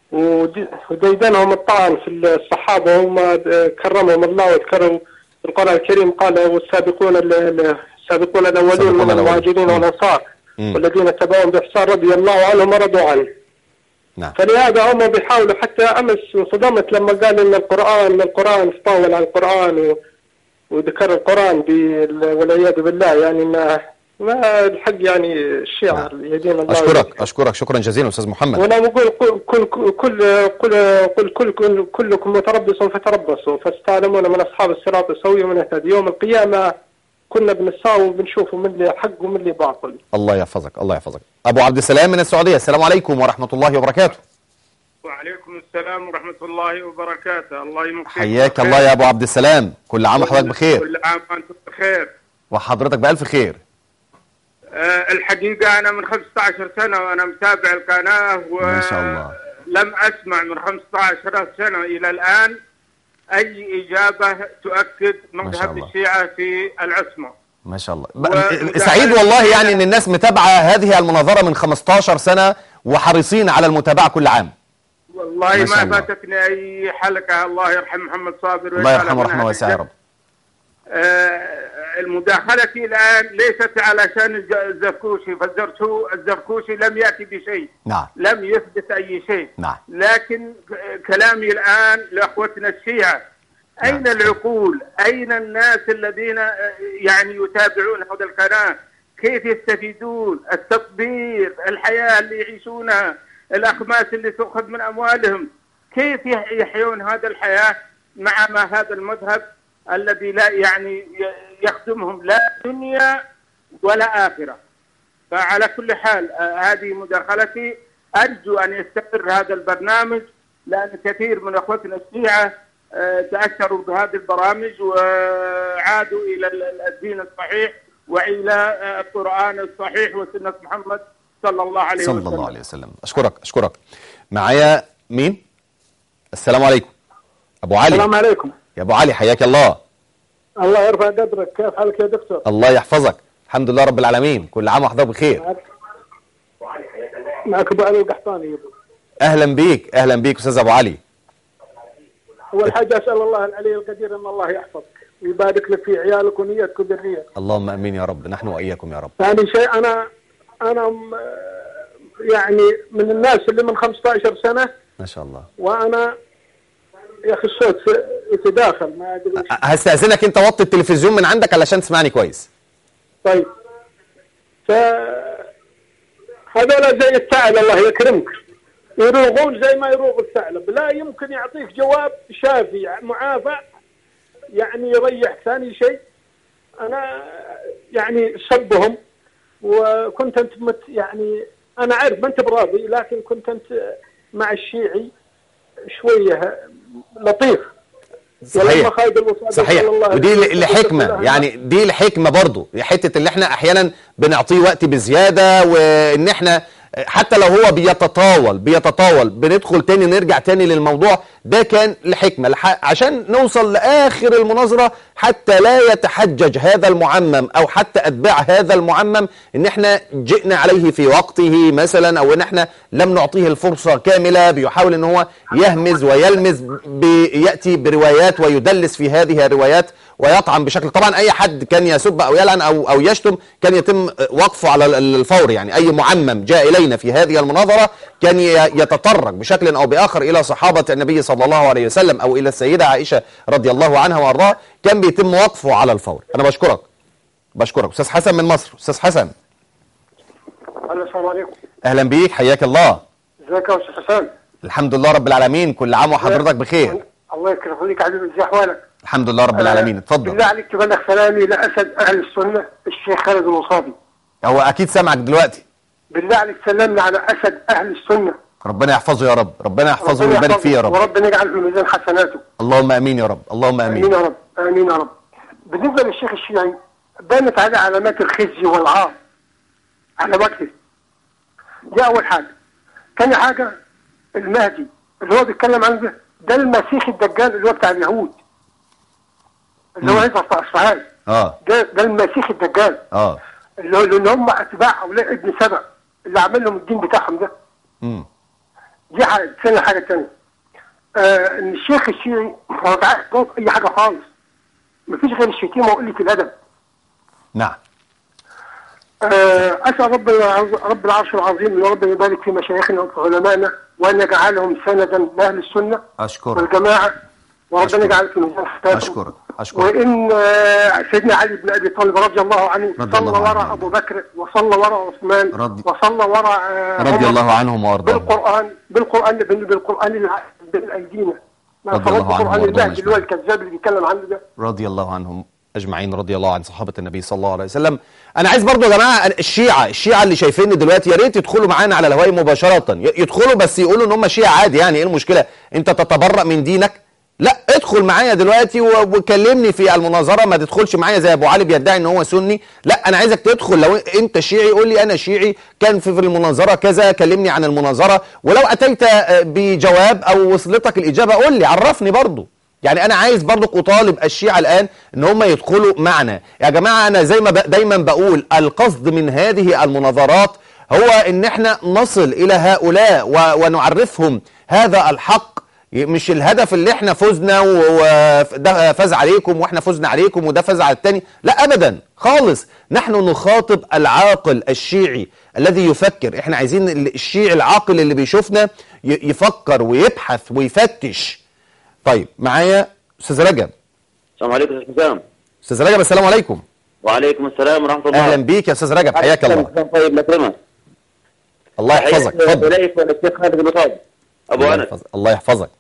وديدنهم الطعن في الصحابة وهم كرمهم الله وذكروا القرآن الكريم قال والسابقون السابقون الأولون من المهاجرين والأنصار والذين اتبعوهم بإحسان رضي الله عنهم ورضوا عنه. نعم. فلهذا هم بيحاولوا. حتى أمس انصدمت لما قال إن القرآن القرآن تطاول على القرآن و... وذكر القرآن والعياذ بالله، يعني ما ما الحق يعني الشيعة نعم. يدين الله. أشكرك أشكرك شكرا جزيلا أستاذ محمد. وأنا بقول كل كل كل كل كل, كل, كل كلكم متربص فتربصوا فستعلمون من أصحاب الصراط السوي ومن اهتدى. يوم القيامة كنا بنساوي وبنشوفوا من اللي حق ومن اللي باطل. الله يحفظك الله يحفظك. أبو عبد السلام من السعودية، السلام عليكم ورحمة الله وبركاته. وعليكم السلام ورحمة الله وبركاته. الله يمكنك. حياك الله يا أبو عبد السلام، كل عام وحضرتك بخير. كل عام وأنتم بخير. وحضرتك بألف خير. أه الحقيقة أنا من خمسة عشر سنة وأنا متابع القناة ما شاء الله. ولم أسمع من خمسة عشر سنة إلى الآن أي إجابة تؤكد مذهب الشيعة في العصمة. ما شاء الله. و... سعيد والله يعني ان الناس متابعه هذه المناظره من خمسة عشر سنة وحريصين على المتابعه كل عام. والله ما, ما فاتتني اي حلقه. الله يرحم محمد صابر. الله يرحمه رحمه واسعه يا رب. آه المداخلتي الان ليست علشان الزركوشي، فالزركوشي لم ياتي بشيء. نعم. لم يثبت اي شيء. نعم. لكن كلامي الان لاخوتنا الشيعه، أين نعم. العقول؟ أين الناس الذين يعني يتابعون هذا القناة؟ كيف يستفيدون؟ التطبيق، الحياة اللي يعيشونها، الأخماس اللي تأخذ من أموالهم، كيف يحيون هذا الحياة مع ما هذا المذهب الذي لا يعني يخدمهم لا دنيا ولا آخرة. فعلى كل حال هذه مداخلتي، أرجو أن يستمر هذا البرنامج، لأن كثير من أخوتنا الشيعة تأثروا بهذه البرامج وعادوا إلى الدين الصحيح وإلى القرآن الصحيح وسنة محمد صلى الله عليه وسلم. صلى الله عليه وسلم. أشكرك أشكرك. معايا مين؟ السلام عليكم. أبو علي. السلام عليكم. يا أبو علي حياك الله. الله يرفع قدرك، كيف حالك يا دكتور؟ الله يحفظك، الحمد لله رب العالمين، كل عام وحضرتك بخير. معك, معك أبو علي القحطاني. يبو. أهلا بيك أهلا بيك أستاذ أبو علي. أول حاجة أسأل الله العلي القدير أن الله يحفظك ويبارك لك في عيالك ونيتك وذريتك. اللهم امين يا رب، نحن واياكم يا رب. ثاني شيء انا انا يعني من الناس اللي من خمسة عشر سنة ما شاء الله، وانا يا اخي الصوت يتداخل ما ادري. هستأذنك انت وطي التلفزيون من عندك علشان تسمعني كويس. طيب. ف هذول زي الثعلب الله يكرمك، يروغون زي ما يروغ الثعلب، لا يمكن يعطيك جواب شافي معافى يعني يريح. ثاني شيء انا يعني سبهم، وكنت انت مت يعني انا عارف ما انت براضي، لكن كنت انت مع الشيعي شويه لطيف. صحيح صحيح، ودي الحكمه يعني، دي الحكمه برضو، حته اللي احنا احيانا بنعطيه وقت بزياده، وان احنا حتى لو هو بيتطاول بيتطاول بندخل تاني نرجع تاني للموضوع ده، كان الحكمة عشان نوصل لآخر المناظرة، حتى لا يتحجج هذا المعمم أو حتى أتباع هذا المعمم إن احنا جئنا عليه في وقته مثلا، أو إن احنا لم نعطيه الفرصة كاملة، بيحاول إن هو يهمز ويلمز، بيأتي بروايات ويدلس في هذه الروايات ويطعن بشكل. طبعا اي حد كان يسب او يلعن او او يشتم كان يتم وقفه على الفور، يعني اي معمم جاء الينا في هذه المناظره كان يتطرق بشكل او باخر الى صحابه النبي صلى الله عليه وسلم او الى السيده عائشه رضي الله عنها وارضاها، كان بيتم وقفه على الفور. انا بشكرك بشكرك استاذ حسن من مصر. استاذ حسن. السلام عليكم. اهلا بيك حياك الله. ازيك يا استاذ حسن؟ الحمد لله رب العالمين، كل عام وحضرتك بخير. الله يكرمك عليك، ازي احوالك؟ الحمد لله رب العالمين. اتفضل. بالله عليك تبلغ سلامي لاسد اهل السنه الشيخ خالد الوصابي. هو اكيد سامعك دلوقتي. بالله عليك سلمنا على اسد اهل السنه. ربنا يحفظه يا رب، ربنا يحفظه ويبارك فيه يا رب، وربنا يجعل في ميزان حسناته. اللهم امين يا رب، اللهم امين. امين يا رب، امين يا رب. بالنسبه للشيخ الشيعي بانت على علامات الخزي والعار على وجهه. دي اول حاجه. ثاني حاجه المهدي اللي هو بيتكلم عنه ده، ده المسيح الدجال اللي هو بتاع اليهود اللي هو هيظهر في اصفهان. اه ده ده المسيح الدجال. اه اللي, اللي هم اتباع اولاد ابن سبع اللي عامل لهم الدين بتاعهم ده. امم دي حاجه. ثاني حاجه ثانيه آه ان الشيخ الشيعي هو تعرف اي حاجه خالص، مفيش غير الشتيمه وقله الادب. نعم. آه اسال رب رب العرش العظيم ان ربنا يبارك في مشايخنا وفي علمائنا، وان يجعلهم سندا لاهل السنه اشكرك والجماعه، وربنا يجعل في ميزان حسناتهم. اشكرك اشكرك. وان آه سيدنا علي بن ابي طالب رضي الله عنه صلى وراء ابو بكر وصلى وراء عثمان رضي وصلى وراء آه رضي الله عنهم وارضاهم بالقران بالقران بالقران بين ايدينا. رضي الله عنهم وارضاهم اللي هو الكذاب اللي بيتكلم عنه ده. رضي الله عنهم اجمعين، رضي الله عن صحابه النبي صلى الله عليه وسلم. انا عايز برضو يا جماعه الشيعه الشيعه اللي شايفيني دلوقتي يا ريت يدخلوا معانا على الهواء مباشره، يدخلوا بس يقولوا ان هم شيعه عادي، يعني ايه المشكله؟ انت تتبرأ من دينك؟ لا، ادخل معايا دلوقتي وكلمني في المناظره، ما تدخلش معايا زي ابو علي بيدعي ان هو سني. لا، انا عايزك تدخل، لو انت شيعي قول لي انا شيعي، كان في المناظره كذا، كلمني عن المناظره، ولو اتيت بجواب او وصلتك الاجابه قول لي، عرفني برضو. يعني انا عايز برضو اطالب الشيعة الان ان هم يدخلوا معنا. يا جماعة انا زي ما دايما بقول، القصد من هذه المناظرات هو ان احنا نصل الى هؤلاء ونعرفهم هذا الحق، مش الهدف اللي احنا فزنا وده فاز عليكم واحنا فزنا عليكم وده فاز على التاني، لا ابدا خالص. نحن نخاطب العاقل الشيعي الذي يفكر. احنا عايزين الشيعي العاقل اللي بيشوفنا يفكر ويبحث ويفتش. طيب معايا استاذ رجب. السلام عليكم يا استاذ حسام. استاذ رجب السلام عليكم. وعليكم السلام ورحمه الله. اهلا بيك يا استاذ رجب، حياك الله. طيب مكرمه. الله يحفظك. اتفضل. اليك والشيخ خالد الوصابي ابو انس. الله يحفظك.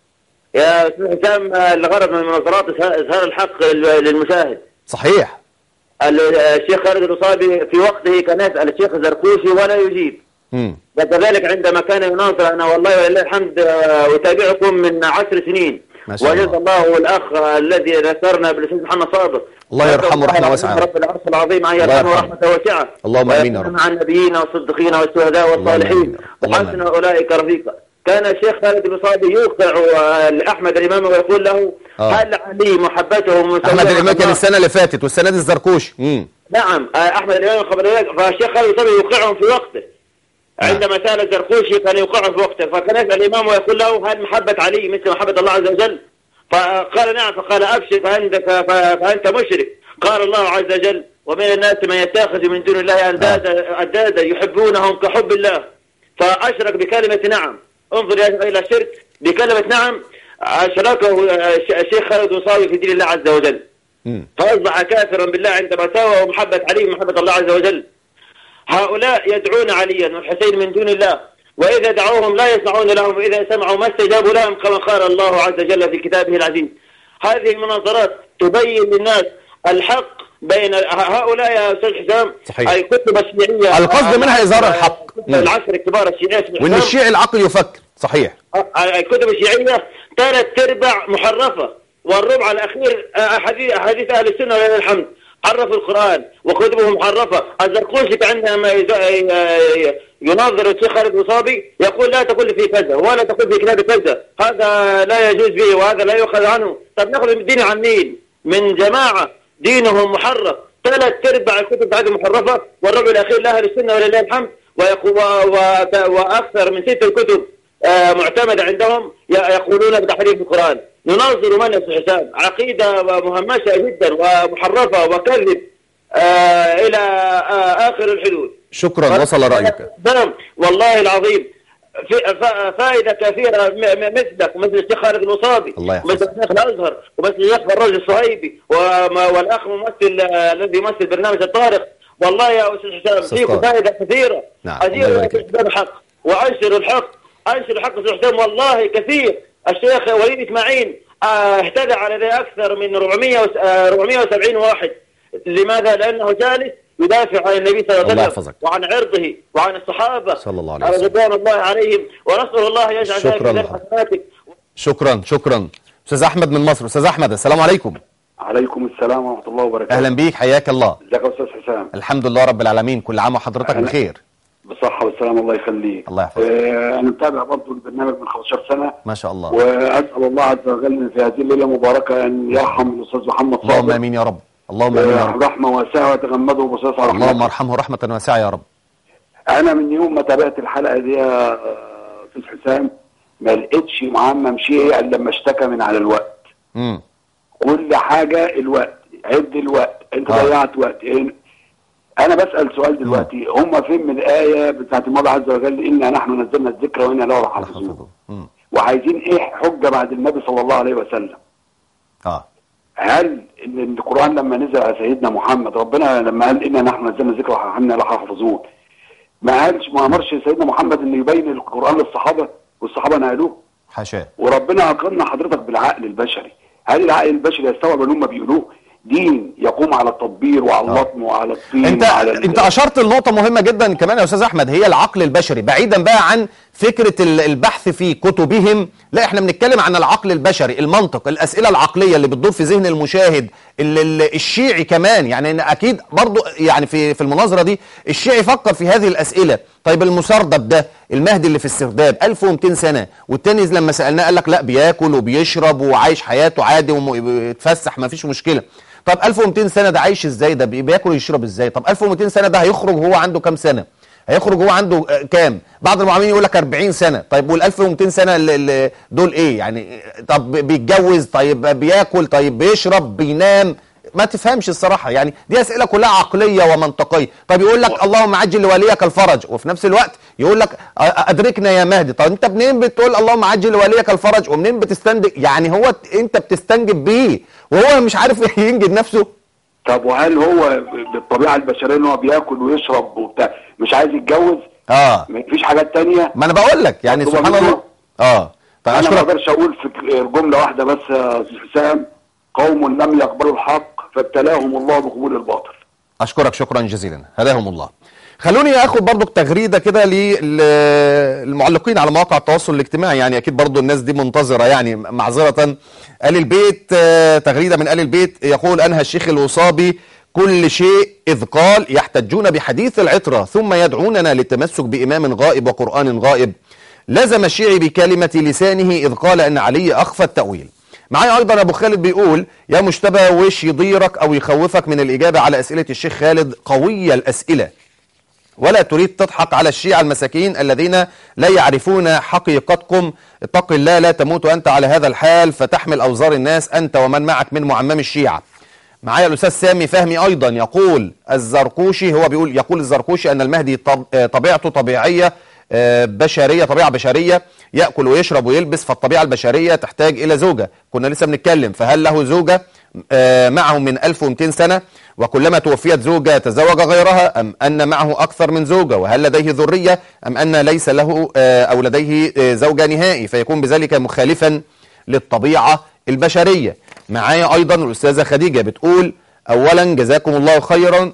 يا استاذ حسام، الغرض من المناظرات اظهار الحق للمشاهد. صحيح. الشيخ خالد الوصابي في وقته كان يسأل الشيخ الزركوشي ولا يجيب. امم وكذلك عندما كان يناظر، انا والله ولله الحمد اتابعكم من عشر سنين، وجزا الله الاخ الذي نصرنا بالاستاذ محمد صادق، الله يرحمه رحمه واسعه، رب العرش العظيم ان يرحمه رحمه واسعه، اللهم امين يا رب، مع النبيين والصديقين والشهداء والصالحين وحسن اولئك رفيقا. كان الشيخ خالد الوصابي يوقع لاحمد الامام ويقول له آه. هل علي محبته احمد الامام كان السنه اللي فاتت والسنه دي الزركوشي. امم نعم، احمد الامام فالشيخ خالد الوصابي يوقعهم في وقته. عندما سأل الزركوشي كان يوقعه في وقته، فكان يسأل الإمام ويقول له هل محبة علي مثل محبة الله عز وجل؟ فقال نعم، فقال أبشر فعندك فأنت مشرك. قال الله عز وجل ومن الناس من يتخذ من دون الله أندادا أندادا يحبونهم كحب الله، فأشرك بكلمة نعم. انظر إلى الشرك بكلمة نعم، أشركه الشيخ خالد الوصابي في دين الله عز وجل، فأصبح كافرا بالله عندما ساوى محبة علي محبة الله عز وجل. هؤلاء يدعون عليا والحسين من دون الله، وإذا دعوهم لا يسمعون لهم، وإذا سمعوا ما استجابوا لهم كما قال الله عز وجل في كتابه العزيز. هذه المناظرات تبين للناس الحق بين هؤلاء يا أستاذ حسام. صحيح. أي كتب الشيعية القصد منها إظهار الحق، العشر الكبار الشيعية، وإن الشيعي العقل يفكر. صحيح. الكتب الشيعية ثلاث أرباع محرفة، والربع الأخير أحاديث أحاديث أهل السنة ولله الحمد حرفوا القرآن وكتبهم محرفة. الزركوشي عندما يناظر الشيخ خالد الوصابي يقول لا تقول في كذا ولا تقول في كتاب كذا، هذا لا يجوز به وهذا لا يؤخذ عنه. طب ناخذ الدين عن مين؟ من جماعة دينهم محرف، ثلاث ارباع الكتب عندهم محرفة، والربع الأخير لأهل السنة ولله الحمد، وأكثر من ست كتب معتمدة عندهم يقولون بتحريف القرآن. نناظر من يا حسام؟ عقيدة مهمشة جدا ومحرفة وكذب آه إلى آه آخر الحدود. شكرا، وصل رأيك. نعم والله العظيم، فائدة كثيرة مثلك ومثل الشيخ خالد الوصابي ومثل الشيخ الأزهر ومثل الشيخ فراج الصهيبي والأخ ممثل الذي يمثل برنامج الطارق. والله يا أستاذ حسام فيكم فائدة كثيرة. نعم. أزيروا الحق وأنشروا الحق، أنشروا الحق أستاذ حسام، والله كثير. الشيخ وليد إسماعيل اهتدى على ذي أكثر من أربعمائة وسبعين واحد. لماذا؟ لأنه جالس يدافع عن النبي صلى الله عليه وسلم وعن عرضه وعن الصحابة صلى الله عليه وسلم رضوان الله عليهم، ونسأل الله يجعل ذلك من حسناتك. شكرا شكرا. أستاذ أحمد من مصر. أستاذ أحمد السلام عليكم. عليكم السلام ورحمة الله وبركاته. أهلا بيك، حياك الله. ازيك يا أستاذ حسام؟ الحمد لله رب العالمين، كل عام وحضرتك بخير. بالصحة والسلامة، الله يخليك. الله يحفظك. آه أنا متابع برضه البرنامج من خمستاشر سنة ما شاء الله، وأسأل الله عز وجل في هذه الليلة المباركة أن يرحم الأستاذ محمد صادق. اللهم آمين يا رب. اللهم آمين يا رب. رحمة واسعة وتغمده بصيص على رحمته. اللهم ارحمه رحمة واسعة يا رب. أنا من يوم ما تابعت الحلقة دي يا أستاذ حسام ما لقيتش معمم شيعي إلا لما اشتكى من على الوقت. امم كل حاجة الوقت، عد الوقت، أنت آه. ضيعت وقت. أنا بسأل سؤال دلوقتي، هم فين من الآية بتاعت الله عز وجل إنا نحن نزلنا الذكر وإنا له لحافظون؟ وعايزين إيه حجة بعد النبي صلى الله عليه وسلم؟ آه. هل إن القرآن لما نزل على سيدنا محمد ربنا لما قال إنا نحن نزلنا الذكر وإنا له لحافظون ما قالش ما أمرش سيدنا محمد إنه يبين القرآن للصحابة والصحابة نقلوه؟ حاشاه. وربنا أقرنا حضرتك بالعقل البشري، هل العقل البشري يستوعب اللي هم بيقولوه؟ دين يقوم على التطبير وعلى اللطم وعلى الطين انت وعلى انت اشرت لنقطه مهمه جدا كمان يا استاذ احمد، هي العقل البشري. بعيدا بقى عن فكره البحث في كتبهم، لا احنا بنتكلم عن العقل البشري، المنطق، الاسئله العقليه اللي بتدور في ذهن المشاهد. الشيعي كمان يعني اكيد برضو يعني في في المناظره دي الشيعي فكر في هذه الاسئله. طيب المسردب ده المهدي اللي في السرداب ألف ومئتين سنه، والتاني لما سالناه قال لك لا بياكل وبيشرب وعايش حياته عادي وبيتفسح ما فيش مشكله. طب ألف ومئتين سنه ده عايش ازاي؟ ده بياكل ويشرب ازاي؟ طب ألف ومئتين سنه ده هيخرج هو عنده كام سنه؟ هيخرج هو عنده كام؟ بعض المعلمين يقول لك أربعين سنه. طيب وال ألف ومئتين سنه اللي دول ايه يعني؟ طب بيتجوز، طيب بياكل، طيب بيشرب، بينام، ما تفهمش الصراحه. يعني دي اسئله كلها عقليه ومنطقيه. طب يقول لك اللهم عجل لوليك الفرج، وفي نفس الوقت يقول لك ادركنا يا مهدي. طب انت منين بتقول اللهم عجل لوليك الفرج ومنين بتستنجد؟ يعني هو انت بتستنجد بيه وهو مش عارف ينجد نفسه؟ طب وهل هو بالطبيعه البشريه ان هو بياكل ويشرب وبتاع مش عايز يتجوز؟ اه مفيش حاجات تانية؟ ما انا بقول لك يعني سبحان الله. اه انا ما اقدرش اقول في جمله واحده بس يا استاذ حسام، قوم لم يقبلوا الحق فابتلاهم الله بقبول الباطل. اشكرك شكرا جزيلا، هداهم الله. خلوني اخد برضو تغريده كده للمعلقين على مواقع التواصل الاجتماعي، يعني اكيد برضو الناس دي منتظره، يعني معذره. آل البيت، تغريده من آل البيت يقول: انهى الشيخ الوصابي كل شيء إذ قال يحتجون بحديث العترة ثم يدعوننا للتمسك بإمام غائب وقرآن غائب. لزم الشيعي بكلمة لسانه إذ قال أن علي أخفى التأويل. معايا أيضا أبو خالد بيقول: يا مجتبى وش يضيرك أو يخوفك من الإجابة على أسئلة الشيخ خالد؟ قوية الأسئلة، ولا تريد تضحك على الشيعة المساكين الذين لا يعرفون حقيقتكم. اتق الله لا تموت أنت على هذا الحال فتحمل أوزار الناس أنت ومن معك من معمم الشيعة. معايا الأستاذ سامي فهمي أيضا يقول: الزرقوشي، هو بيقول يقول الزرقوشي أن المهدي طبيعته طبيعية بشرية، طبيعة بشرية، يأكل ويشرب ويلبس، فالطبيعة البشرية تحتاج إلى زوجة. كنا لسه بنتكلم، فهل له زوجة معه من ألف ومئتين سنة وكلما توفيت زوجة تزوج غيرها، أم أن معه أكثر من زوجة؟ وهل لديه ذرية أم أن ليس له أو لديه زوجة نهائي فيكون بذلك مخالفا للطبيعة البشرية؟ معايا أيضا الأستاذة خديجة بتقول: أولا جزاكم الله خيرا،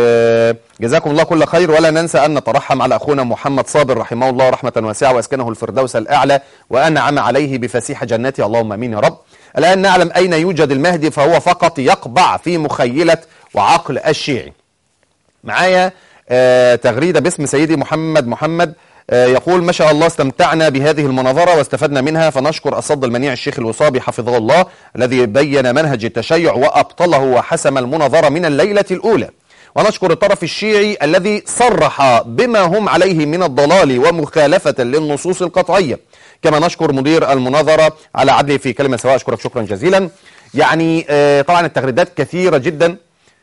جزاكم الله كل خير، ولا ننسى أن نترحم على أخونا محمد صابر رحمه الله رحمة واسعة وأسكنه الفردوس الأعلى وأنعم عليه بفسيح جنته، اللهم آمين يا رب. الآن نعلم أين يوجد المهدي، فهو فقط يقبع في مخيلة وعقل الشيعي. معايا تغريدة باسم سيدي محمد محمد يقول: ما شاء الله استمتعنا بهذه المناظرة واستفدنا منها، فنشكر الصد المنيع الشيخ الوصابي حفظه الله الذي بين منهج التشيع وأبطله وحسم المناظرة من الليلة الأولى، ونشكر الطرف الشيعي الذي صرح بما هم عليه من الضلال ومخالفة للنصوص القطعية، كما نشكر مدير المناظرة على عدله في كلمة سواء. أشكرك شكرا جزيلا. يعني آه طبعا التغريدات كثيرة جدا.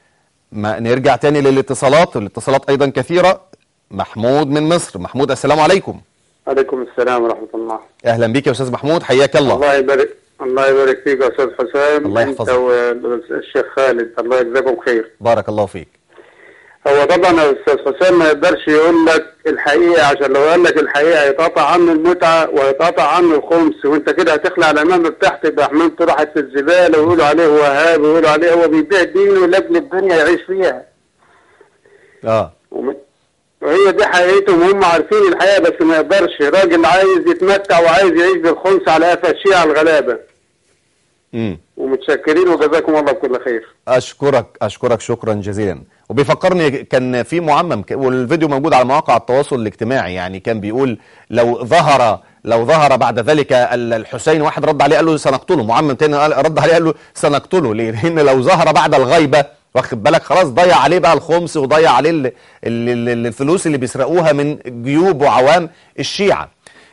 ما نرجع تاني للاتصالات، الاتصالات أيضا كثيرة. محمود من مصر. محمود السلام عليكم. عليكم السلام ورحمة الله. أهلا بك يا أستاذ محمود، حياك الله. الله يبارك الله يبارك فيك يا أستاذ حسام. الله يحفظك. أنت والشيخ خالد، الله يجزاكم خير. بارك الله فيك. هو طبعا يا أستاذ حسام ما يقدرش يقول لك الحقيقة، عشان لو قال لك الحقيقة هيتقطع عنه المتعة وهيتقطع عنه الخمس، وأنت كده هتخلع الأمام بتاعت يبقى حمامته راحت في الزبالة ويقولوا عليه وهابي ويقولوا عليه هو بيبيع دينه لأجل الدنيا يعيش فيها. اه وهي دي حقيقتهم، هم عارفين الحقيقة، بس ما يقدرش. راجل عايز يتمتع وعايز يعيش بالخمس على قفا الشيعة الغلابة. امم ومتشكرين وجزاكم الله بكل خير. اشكرك اشكرك شكرا جزيلا. وبيفكرني كان في معمم والفيديو موجود على مواقع التواصل الاجتماعي، يعني كان بيقول لو ظهر لو ظهر بعد ذلك الحسين، واحد رد عليه قال له سنقتله، معمم تاني رد عليه قال له سنقتله. ليه؟ لان لو ظهر بعد الغيبة، واخد بالك، خلاص ضيع عليه بقى الخمس وضيع عليه ال ال ال الفلوس اللي بيسرقوها من جيوب وعوام الشيعة.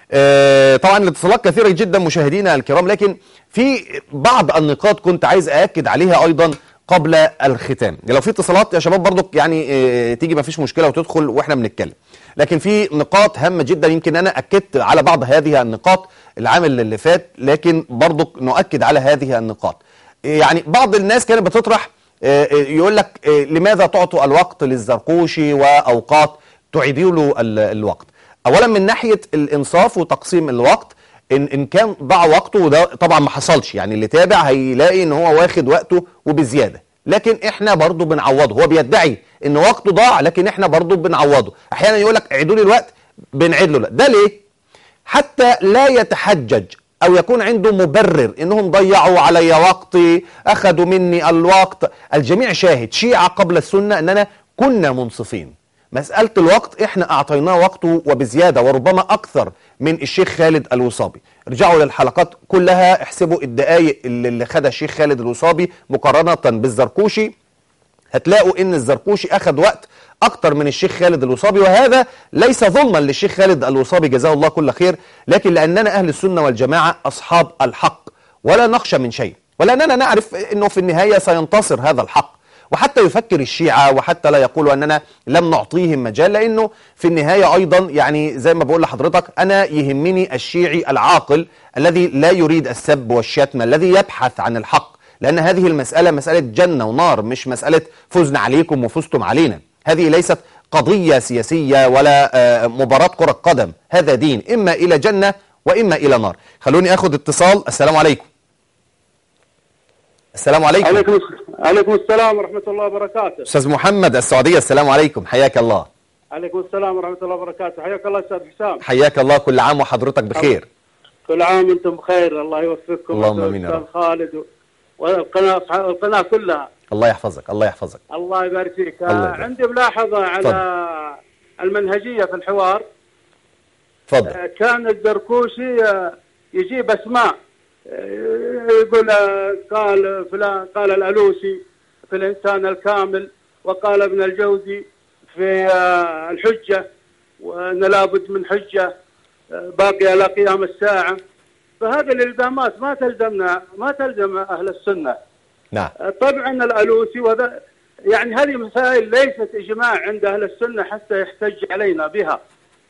آه طبعا الاتصالات كثيرة جدا مشاهدينا الكرام، لكن في بعض النقاط كنت عايز أأكد عليها أيضا قبل الختام. لو في اتصالات يا شباب برضو يعني آه تيجي ما فيش مشكلة وتدخل واحنا بنتكلم، لكن في نقاط هامة جدا يمكن أنا أكدت على بعض هذه النقاط العام اللي فات، لكن برضو نؤكد على هذه النقاط. يعني بعض الناس كانت بتطرح يقول لك لماذا تعطوا الوقت للزرقوشي وأوقات تعيدوا له الوقت؟ أولا من ناحية الإنصاف وتقسيم الوقت، إن, إن كان ضاع وقته، وده طبعا ما حصلش، يعني اللي تابع هيلاقي إن هو واخد وقته وبزيادة، لكن إحنا برضو بنعوضه. هو بيدعي إن وقته ضاع، لكن إحنا برضو بنعوضه. أحيانا يقول لك اعيدوا لي الوقت، بنعيد له. ده ليه؟ حتى لا يتحجج أو يكون عنده مبرر إنهم ضيعوا علي وقتي، أخذوا مني الوقت. الجميع شاهد، شيعة قبل السنة، أننا كنا منصفين. مسألة الوقت إحنا أعطيناه وقته وبزيادة، وربما أكثر من الشيخ خالد الوصابي. رجعوا للحلقات كلها، احسبوا الدقايق اللي خدها الشيخ خالد الوصابي مقارنة بالزرقوشي، هتلاقوا إن الزرقوشي أخذ وقت أكتر من الشيخ خالد الوصابي. وهذا ليس ظلما للشيخ خالد الوصابي جزاه الله كل خير، لكن لأننا أهل السنة والجماعة أصحاب الحق ولا نخشى من شيء، ولأننا نعرف أنه في النهاية سينتصر هذا الحق. وحتى يفكر الشيعة وحتى لا يقولوا أننا لم نعطيهم مجال، لأنه في النهاية أيضا يعني زي ما بقول لحضرتك، أنا يهمني الشيعي العاقل الذي لا يريد السب والشتم، الذي يبحث عن الحق، لأن هذه المسألة مسألة جنة ونار، مش مسألة فزنا عليكم وفزتم علينا. هذه ليست قضية سياسية ولا مباراة كرة قدم، هذا دين، إما إلى جنة وإما إلى نار. خلوني أخذ اتصال. السلام عليكم. السلام عليكم. عليكم عليكم السلام ورحمة الله وبركاته. أستاذ محمد السعودية، السلام عليكم، حياك الله. عليكم السلام ورحمة الله وبركاته. حياك الله أستاذ حسام. حياك الله، كل عام وحضرتك بخير. كل عام وأنتم بخير، الله يوفقكم. اللهم آمين يا رب. أستاذ خالد والقناة القناة كلها. الله يحفظك، الله يحفظك. الله يبارك فيك. الله يبارك. عندي ملاحظة على فضل. المنهجية في الحوار. تفضل. كان الدركوشي يجيب أسماء، يقول قال فلان، قال الألوسي في الإنسان الكامل، وقال ابن الجوزي في الحجة، وأن لابد من حجة باقية إلى قيام الساعة. فهذه الإلزامات ما تلزمنا، ما تلزم أهل السنة. نعم. طبعا الألوسي وذا يعني هذه مسائل ليست إجماع عند أهل السنة حتى يحتج علينا بها.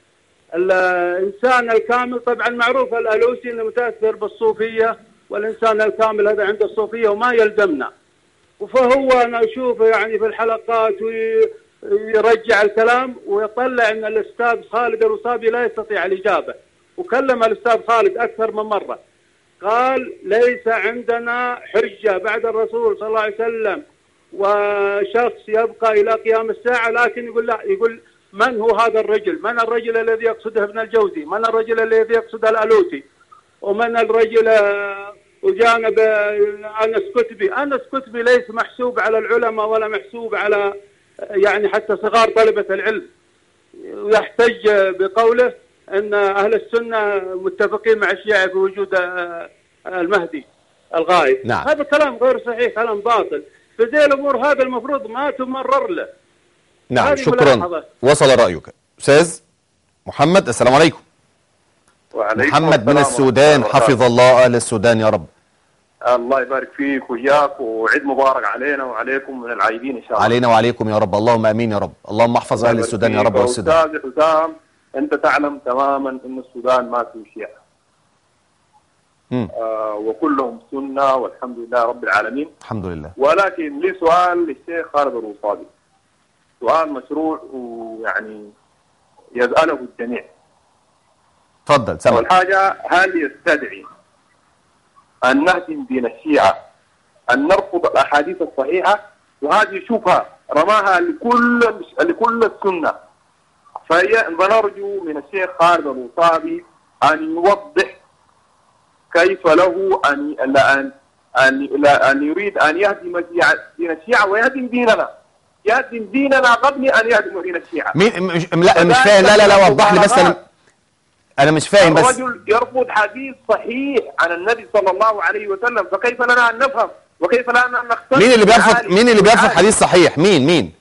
الإنسان الكامل طبعا معروف الألوسي أنه متأثر بالصوفية، والإنسان الكامل هذا عند الصوفية وما يلزمنا. فهو أنا أشوفه يعني في الحلقات ويرجع الكلام ويطلع أن الأستاذ خالد الوصابي لا يستطيع الإجابة. وكلم الأستاذ خالد أكثر من مرة، قال ليس عندنا حجة بعد الرسول صلى الله عليه وسلم وشخص يبقى إلى قيام الساعة. لكن يقول لا، يقول من هو هذا الرجل؟ من الرجل الذي يقصده ابن الجوزي؟ من الرجل الذي يقصده الألوسي؟ ومن الرجل وجانب أنس كتبي؟ أنس كتبي ليس محسوب على العلماء ولا محسوب على يعني حتى صغار طلبة العلم. ويحتج بقوله أن أهل السنة متفقين مع الشيعة في وجود المهدي الغائب. نعم. هذا كلام غير صحيح، كلام باطل. فزي الأمور هذا المفروض ما تمرر له. نعم، شكرا، وصل رأيك. أستاذ محمد السلام عليكم. وعليكم محمد من السودان، حفظ الله أهل السودان يا رب. الله يبارك فيك وإياك، وعيد مبارك علينا وعليكم من العايدين إن شاء الله. علينا وعليكم يا رب، اللهم آمين يا رب. اللهم احفظ أهل السودان يا رب والسودان. أستاذ حسام، أنت تعلم تماما أن السودان ما فيه شيعة. آه وكلهم سنة والحمد لله رب العالمين. الحمد لله. ولكن لي سؤال للشيخ خالد الوصابي، سؤال مشروع ويعني يسأله الجميع. تفضل سمع. أول حاجة، هل يستدعي أن نهدم دين الشيعة أن نرفض الأحاديث الصحيحة؟ وهذه شبهة رماها لكل لكل السنة. فنرجو من الشيخ خالد الوصابي أن يوضح كيف له أن أن أن, أن يريد أن يهدم دين الشيعة ويهدم ديننا، يهدم ديننا قبل أن يهدم دين الشيعة. مين مش لا مش فاهم. لا لا لا وضح لي بس. أنا أنا مش فاهم بس. الرجل يرفض حديث صحيح عن النبي صلى الله عليه وسلم، فكيف لنا أن نفهم وكيف لنا أن نختار؟ مين اللي بيرفض مين اللي بيرفض حديث صحيح؟ مين مين؟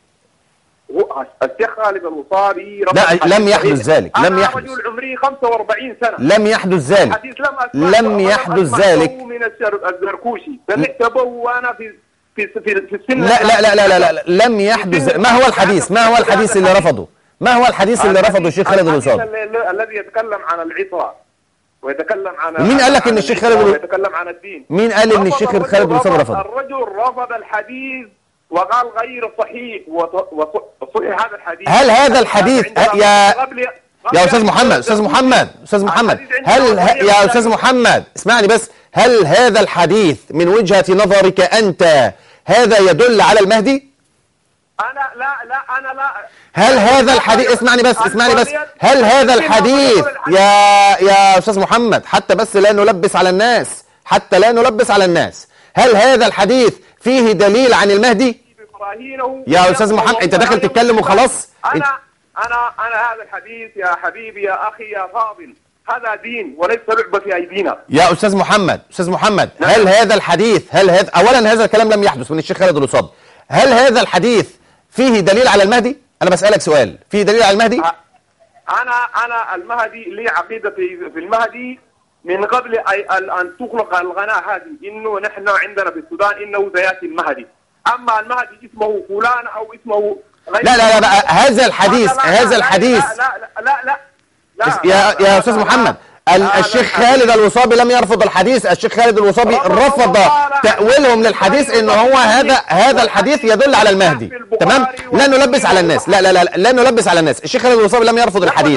الشيخ خالد الوصابي. لا لم يحدث ذلك، لم يحدث. أنا رجل عمري خمسة وأربعين سنة. لم يحدث ذلك. لم, لم يحدث ذلك. من الزركوشي سمعت به وأنا في في في, في السن. لا لا لا لا لا, لا لم يحدث. ما هو الحديث؟ ما هو الحديث اللي رفضه؟ ما هو الحديث اللي رفضه الشيخ خالد الوصابي؟ الذي يتكلم عن العطرة ويتكلم عن. مين قال لك ان الشيخ خالد الوصابي يتكلم عن الدين؟ مين قال ان الشيخ خالد الوصابي رفض؟ الرجل رفض الحديث وقال غير صحيح وصحيح هذا الحديث. هل هذا الحديث يا يا استاذ محمد استاذ محمد استاذ محمد هل يا استاذ محمد اسمعني بس، هل هذا الحديث من وجهة نظرك انت هذا يدل على المهدي؟ انا لا لا انا لا. هل هذا الحديث اسمعني بس اسمعني بس هل هذا الحديث يا يا استاذ محمد، حتى بس لا نلبس على الناس، حتى لا نلبس على الناس، هل هذا الحديث فيه دليل عن المهدي؟ يا استاذ محمد انت داخل تتكلم وخلاص. انا انا انا هذا الحديث يا حبيبي يا اخي يا فاضل هذا دين وليس لعبة في ايدينا. يا استاذ محمد استاذ محمد نعم. هل هذا الحديث هل هذا اولا هذا الكلام لم يحدث من الشيخ خالد الوصابي، هل هذا الحديث فيه دليل على المهدي؟ انا بسألك سؤال، فيه دليل على المهدي؟ انا انا المهدي لي عقيدة في المهدي من قبل أن تخلق القناة هذه، إنه نحن عندنا في السودان إنه سيأتي المهدي. أما المهدي اسمه فلان أو اسمه غير. لا لا لا هذا الحديث هذا الحديث لا لا لا لا, لا يا يا أستاذ محمد الشيخ خالد الوصابي لم يرفض الحديث، الشيخ خالد الوصابي رفض تأويلهم للحديث إنه هو هذا هذا الحديث يدل على المهدي. تمام؟ لا نلبس على الناس، لا لا لا لا نلبس على الناس، الشيخ خالد الوصابي لم يرفض الحديث.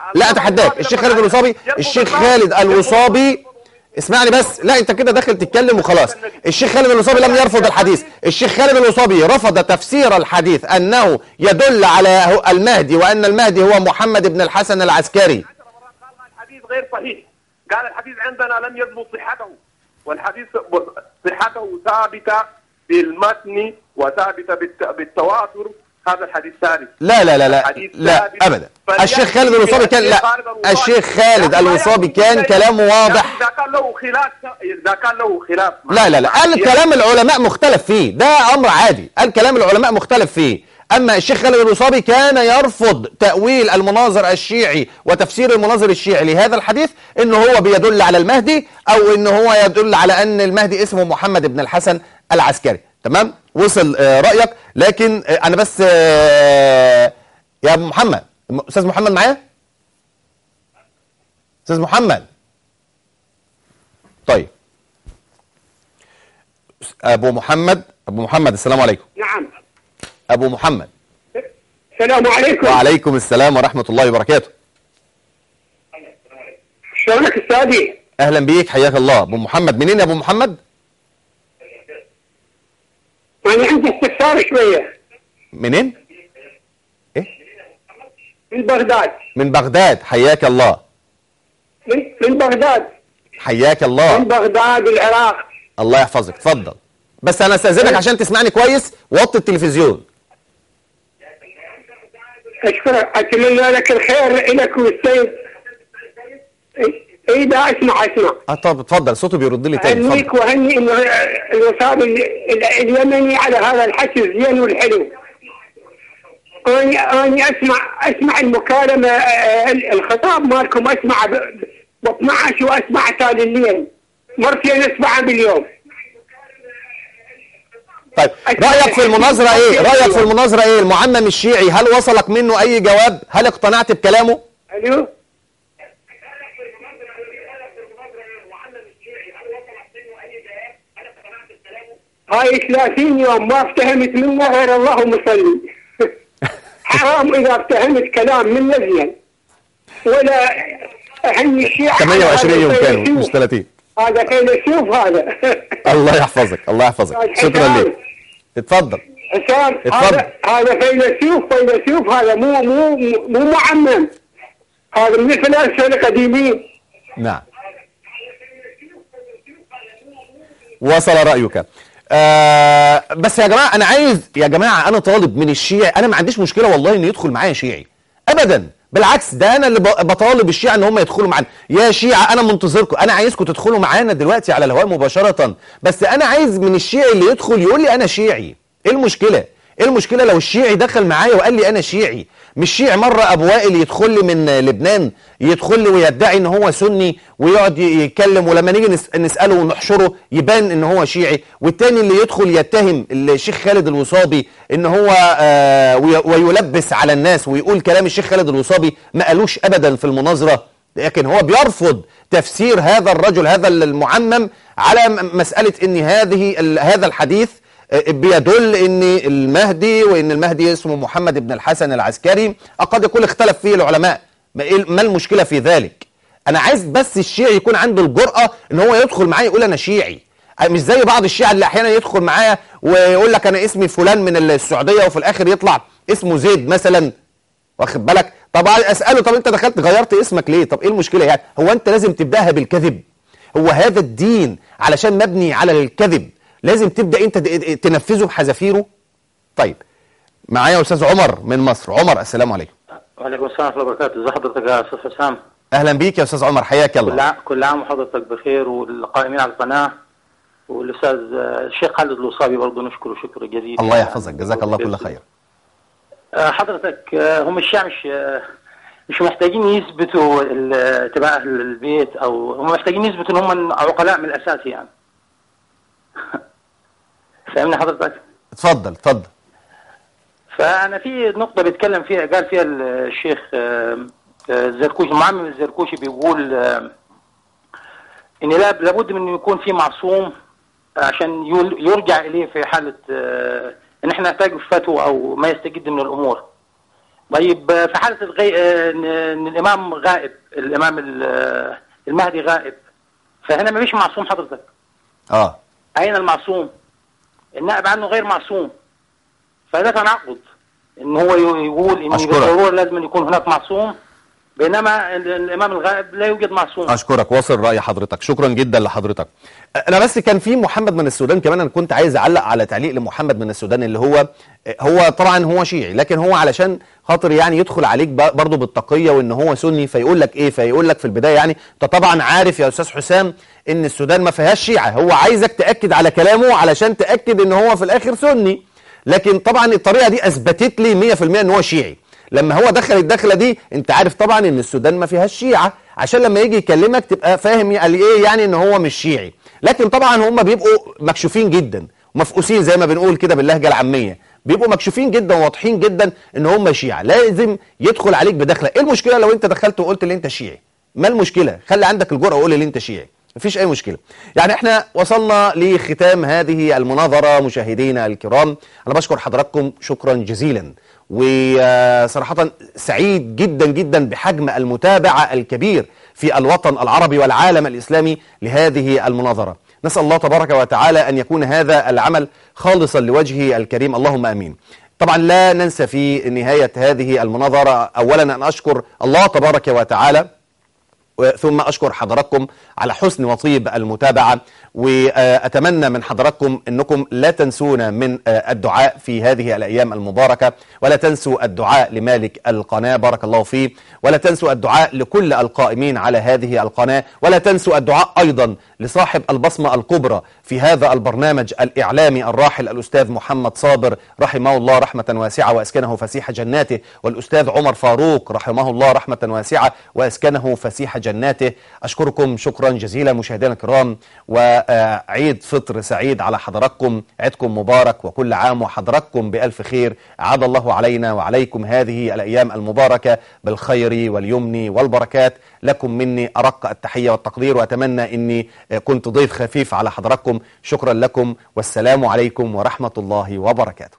لا اتحداك الشيخ خالد الوصابي الشيخ خالد الوصابي اسمعني بس، لا انت كده داخل تتكلم وخلاص. الشيخ خالد الوصابي لم يرفض الحديث، الشيخ خالد الوصابي رفض تفسير الحديث انه يدل على المهدي وان المهدي هو محمد بن الحسن العسكري. الحديث غير صحيح، قال الحديث عندنا لم يثبت صحته، والحديث صحته ثابته بالمتن وثابته بالتواتر، هذا الحديث ثابت. لا لا لا لا لا ابدا. الشيخ خالد الوصابي كان لا الشيخ خالد الوصابي كان كلامه واضح. اذا كان له خلاف اذا كان له خلاف لا لا لا قال كلام العلماء مختلف فيه، ده امر عادي، قال كلام العلماء مختلف فيه. اما الشيخ خالد الوصابي كان يرفض تأويل المناظر الشيعي وتفسير المناظر الشيعي لهذا الحديث انه هو بيدل على المهدي او انه هو يدل على ان المهدي اسمه محمد بن الحسن العسكري. تمام؟ وصل آه رأيك، لكن آه انا بس آه يا ابو محمد، استاذ محمد معايا؟ استاذ محمد. طيب ابو محمد ابو محمد السلام عليكم. نعم ابو محمد. السلام عليكم. وعليكم السلام ورحمة الله وبركاته. شلونك استاذي؟ اهلا بيك، حياك الله. ابو محمد منين يا ابو محمد؟ انا عندي استفسار شويه. منين؟ ايه؟ من بغداد. من بغداد، حياك الله. من من بغداد. حياك الله. من بغداد العراق. الله يحفظك، اتفضل. بس انا استاذنك عشان تسمعني كويس وطي التلفزيون. اشكرك، اتمنى لك الخير لك والسيد. اي لا اسمع اسمع. اه طب اتفضل، صوته بيرد لي تاني. اهنيك وهني انه الوصابي اليمني على هذا الحكي الزين والحلو. اني اني اسمع اسمع المكالمه الخطاب مالكم، اسمع ب اثنعش واسمع تالي الليل مرتين اسمعها باليوم. طيب رأيك في المناظرة ايه؟ رأيك في المناظرة ايه؟ المعمم الشيعي هل وصلك منه اي جواب؟ هل اقتنعت بكلامه؟ الو هاي ثلاثين يوم ما افتهمت منه غير اللهم صلي. حرام اذا افتهمت كلام من زين ولا اهني الشيعة. ثمانية وعشرين يوم كانوا مش ثلاثين. هذا فيلسوف هذا. الله يحفظك، الله يحفظك، شكرا لك. اتفضل. حسام هذا هذا فيلسوف فيلسوف هذا مو مو مو معمم، هذا من الفلاسفة القديمين. نعم. وصل رأيك. آه بس يا جماعة أنا عايز يا جماعة أنا طالب من الشيعي، أنا ما عنديش مشكلة والله إن يدخل معايا شيعي أبدا، بالعكس ده أنا اللي بطالب الشيعة إن هم يدخلوا معانا. يا شيعة أنا منتظركم، أنا عايزكم تدخلوا معانا دلوقتي على الهواء مباشرة، بس أنا عايز من الشيعي اللي يدخل يقول لي أنا شيعي. إيه المشكلة؟ إيه المشكلة لو الشيعي دخل معايا وقال لي أنا شيعي؟ مش شيعي مرة أبو وائل يدخل لي من لبنان، يدخل لي ويدعي إن هو سني ويقعد يتكلم، ولما نيجي نسأله ونحشره يبان إن هو شيعي، والتاني اللي يدخل يتهم الشيخ خالد الوصابي إن هو آه ويلبس على الناس ويقول كلام الشيخ خالد الوصابي ما قالوش أبدا في المناظرة، لكن هو بيرفض تفسير هذا الرجل هذا المعمم على مسألة إن هذه هذا الحديث بيدل ان المهدي وان المهدي اسمه محمد بن الحسن العسكري. قد يكون اختلف فيه العلماء، ما المشكلة في ذلك؟ انا عايز بس الشيعي يكون عنده الجرأة ان هو يدخل معايا يقول انا شيعي، مش زي بعض الشيعة اللي احيانا يدخل معايا ويقول لك انا اسمي فلان من السعودية وفي الاخر يطلع اسمه زيد مثلا، واخد بالك؟ طب اسأله طب انت دخلت غيرت اسمك ليه؟ طب ايه المشكلة يعني؟ هو انت لازم تبدأها بالكذب؟ هو هذا الدين علشان مبني على الكذب لازم تبدأ انت تنفذه بحذافيره؟ طيب معايا استاذ عمر من مصر. عمر السلام عليكم. وعليكم السلام ورحمه الله وبركاته. ازي حضرتك يا استاذ حسام؟ اهلا بيك يا استاذ عمر، حياك الله. كل عام كل عام وحضرتك بخير، والقائمين على القناه والاستاذ الشيخ خالد الوصابي برضه نشكره شكر جزيل. الله يحفظك، جزاك الله كل خير. حضرتك هم الشيعة مش مش محتاجين يثبتوا تبع اهل البيت، او هم محتاجين يثبتوا ان هم عقلاء من الاساس يعني. فاهمني حضرتك؟ اتفضل اتفضل. فانا في نقطه بيتكلم فيها قال فيها الشيخ الزركوشي، المعمم الزركوشي بيقول ان لابد من انه يكون في معصوم عشان يرجع اليه في حاله ان احنا نحتاج فتوى او ما يستجد من الامور. طيب في حالة الغي... ان الامام غائب، الامام المهدي غائب، فهنا ما فيش معصوم حضرتك. اه اين المعصوم؟ النائب عنه غير معصوم، فده تناقض ان هو يقول ان بالضروره لازم يكون هناك معصوم، بينما الامام الغائب لا يوجد معصوم. اشكرك، واصل راي حضرتك، شكرا جدا لحضرتك. انا بس كان في محمد من السودان كمان، انا كنت عايز اعلق على تعليق لمحمد من السودان اللي هو هو طبعا هو شيعي، لكن هو علشان خاطر يعني يدخل عليك برضه بالتقيه وان هو سني، فيقول لك ايه؟ فيقول لك في البدايه يعني انت طبعا عارف يا استاذ حسام ان السودان ما فيهاش شيعه، هو عايزك تاكد على كلامه علشان تاكد ان هو في الاخر سني، لكن طبعا الطريقه دي اثبتت لي مية في المية ان هو شيعي. لما هو دخل الدخله دي انت عارف طبعا ان السودان ما فيهاش شيعه، عشان لما يجي يكلمك تبقى فاهم قال ايه يعني ان هو مش شيعي. لكن طبعا هم بيبقوا مكشوفين جدا ومفقوسين زي ما بنقول كده باللهجه العاميه، بيبقوا مكشوفين جدا وواضحين جدا ان هم شيعه، لازم يدخل عليك بدخله. ايه المشكله لو انت دخلت وقلت ان انت شيعي؟ ما المشكله؟ خلي عندك الجرأه وقول ان انت شيعي، مفيش اي مشكله. يعني احنا وصلنا لختام هذه المناظره مشاهدينا الكرام، انا بشكر حضراتكم شكرا جزيلا، وصراحه سعيد جدا جدا بحجم المتابعه الكبير في الوطن العربي والعالم الاسلامي لهذه المناظره. نسال الله تبارك وتعالى ان يكون هذا العمل خالصا لوجهه الكريم، اللهم امين. طبعا لا ننسى في نهايه هذه المناظره اولا ان اشكر الله تبارك وتعالى، ثم أشكر حضراتكم على حسن وطيب المتابعة، وأتمنى من حضراتكم أنكم لا تنسونا من الدعاء في هذه الأيام المباركة، ولا تنسوا الدعاء لمالك القناة بارك الله فيه، ولا تنسوا الدعاء لكل القائمين على هذه القناة، ولا تنسوا الدعاء أيضا لصاحب البصمة الكبرى في هذا البرنامج الإعلامي الراحل الأستاذ محمد صابر رحمه الله رحمة واسعة وأسكنه فسيح جناته، والأستاذ عمر فاروق رحمه الله رحمة واسعة وأسكنه فسيح جناته. أشكركم شكرا جزيلا مشاهدينا الكرام، وعيد فطر سعيد على حضراتكم، عيدكم مبارك وكل عام وحضراتكم بألف خير. أعاد الله علينا وعليكم هذه الأيام المباركة بالخير واليمن والبركات. لكم مني أرق التحية والتقدير، وأتمنى أني كنت ضيف خفيف على حضراتكم. شكرا لكم والسلام عليكم ورحمة الله وبركاته.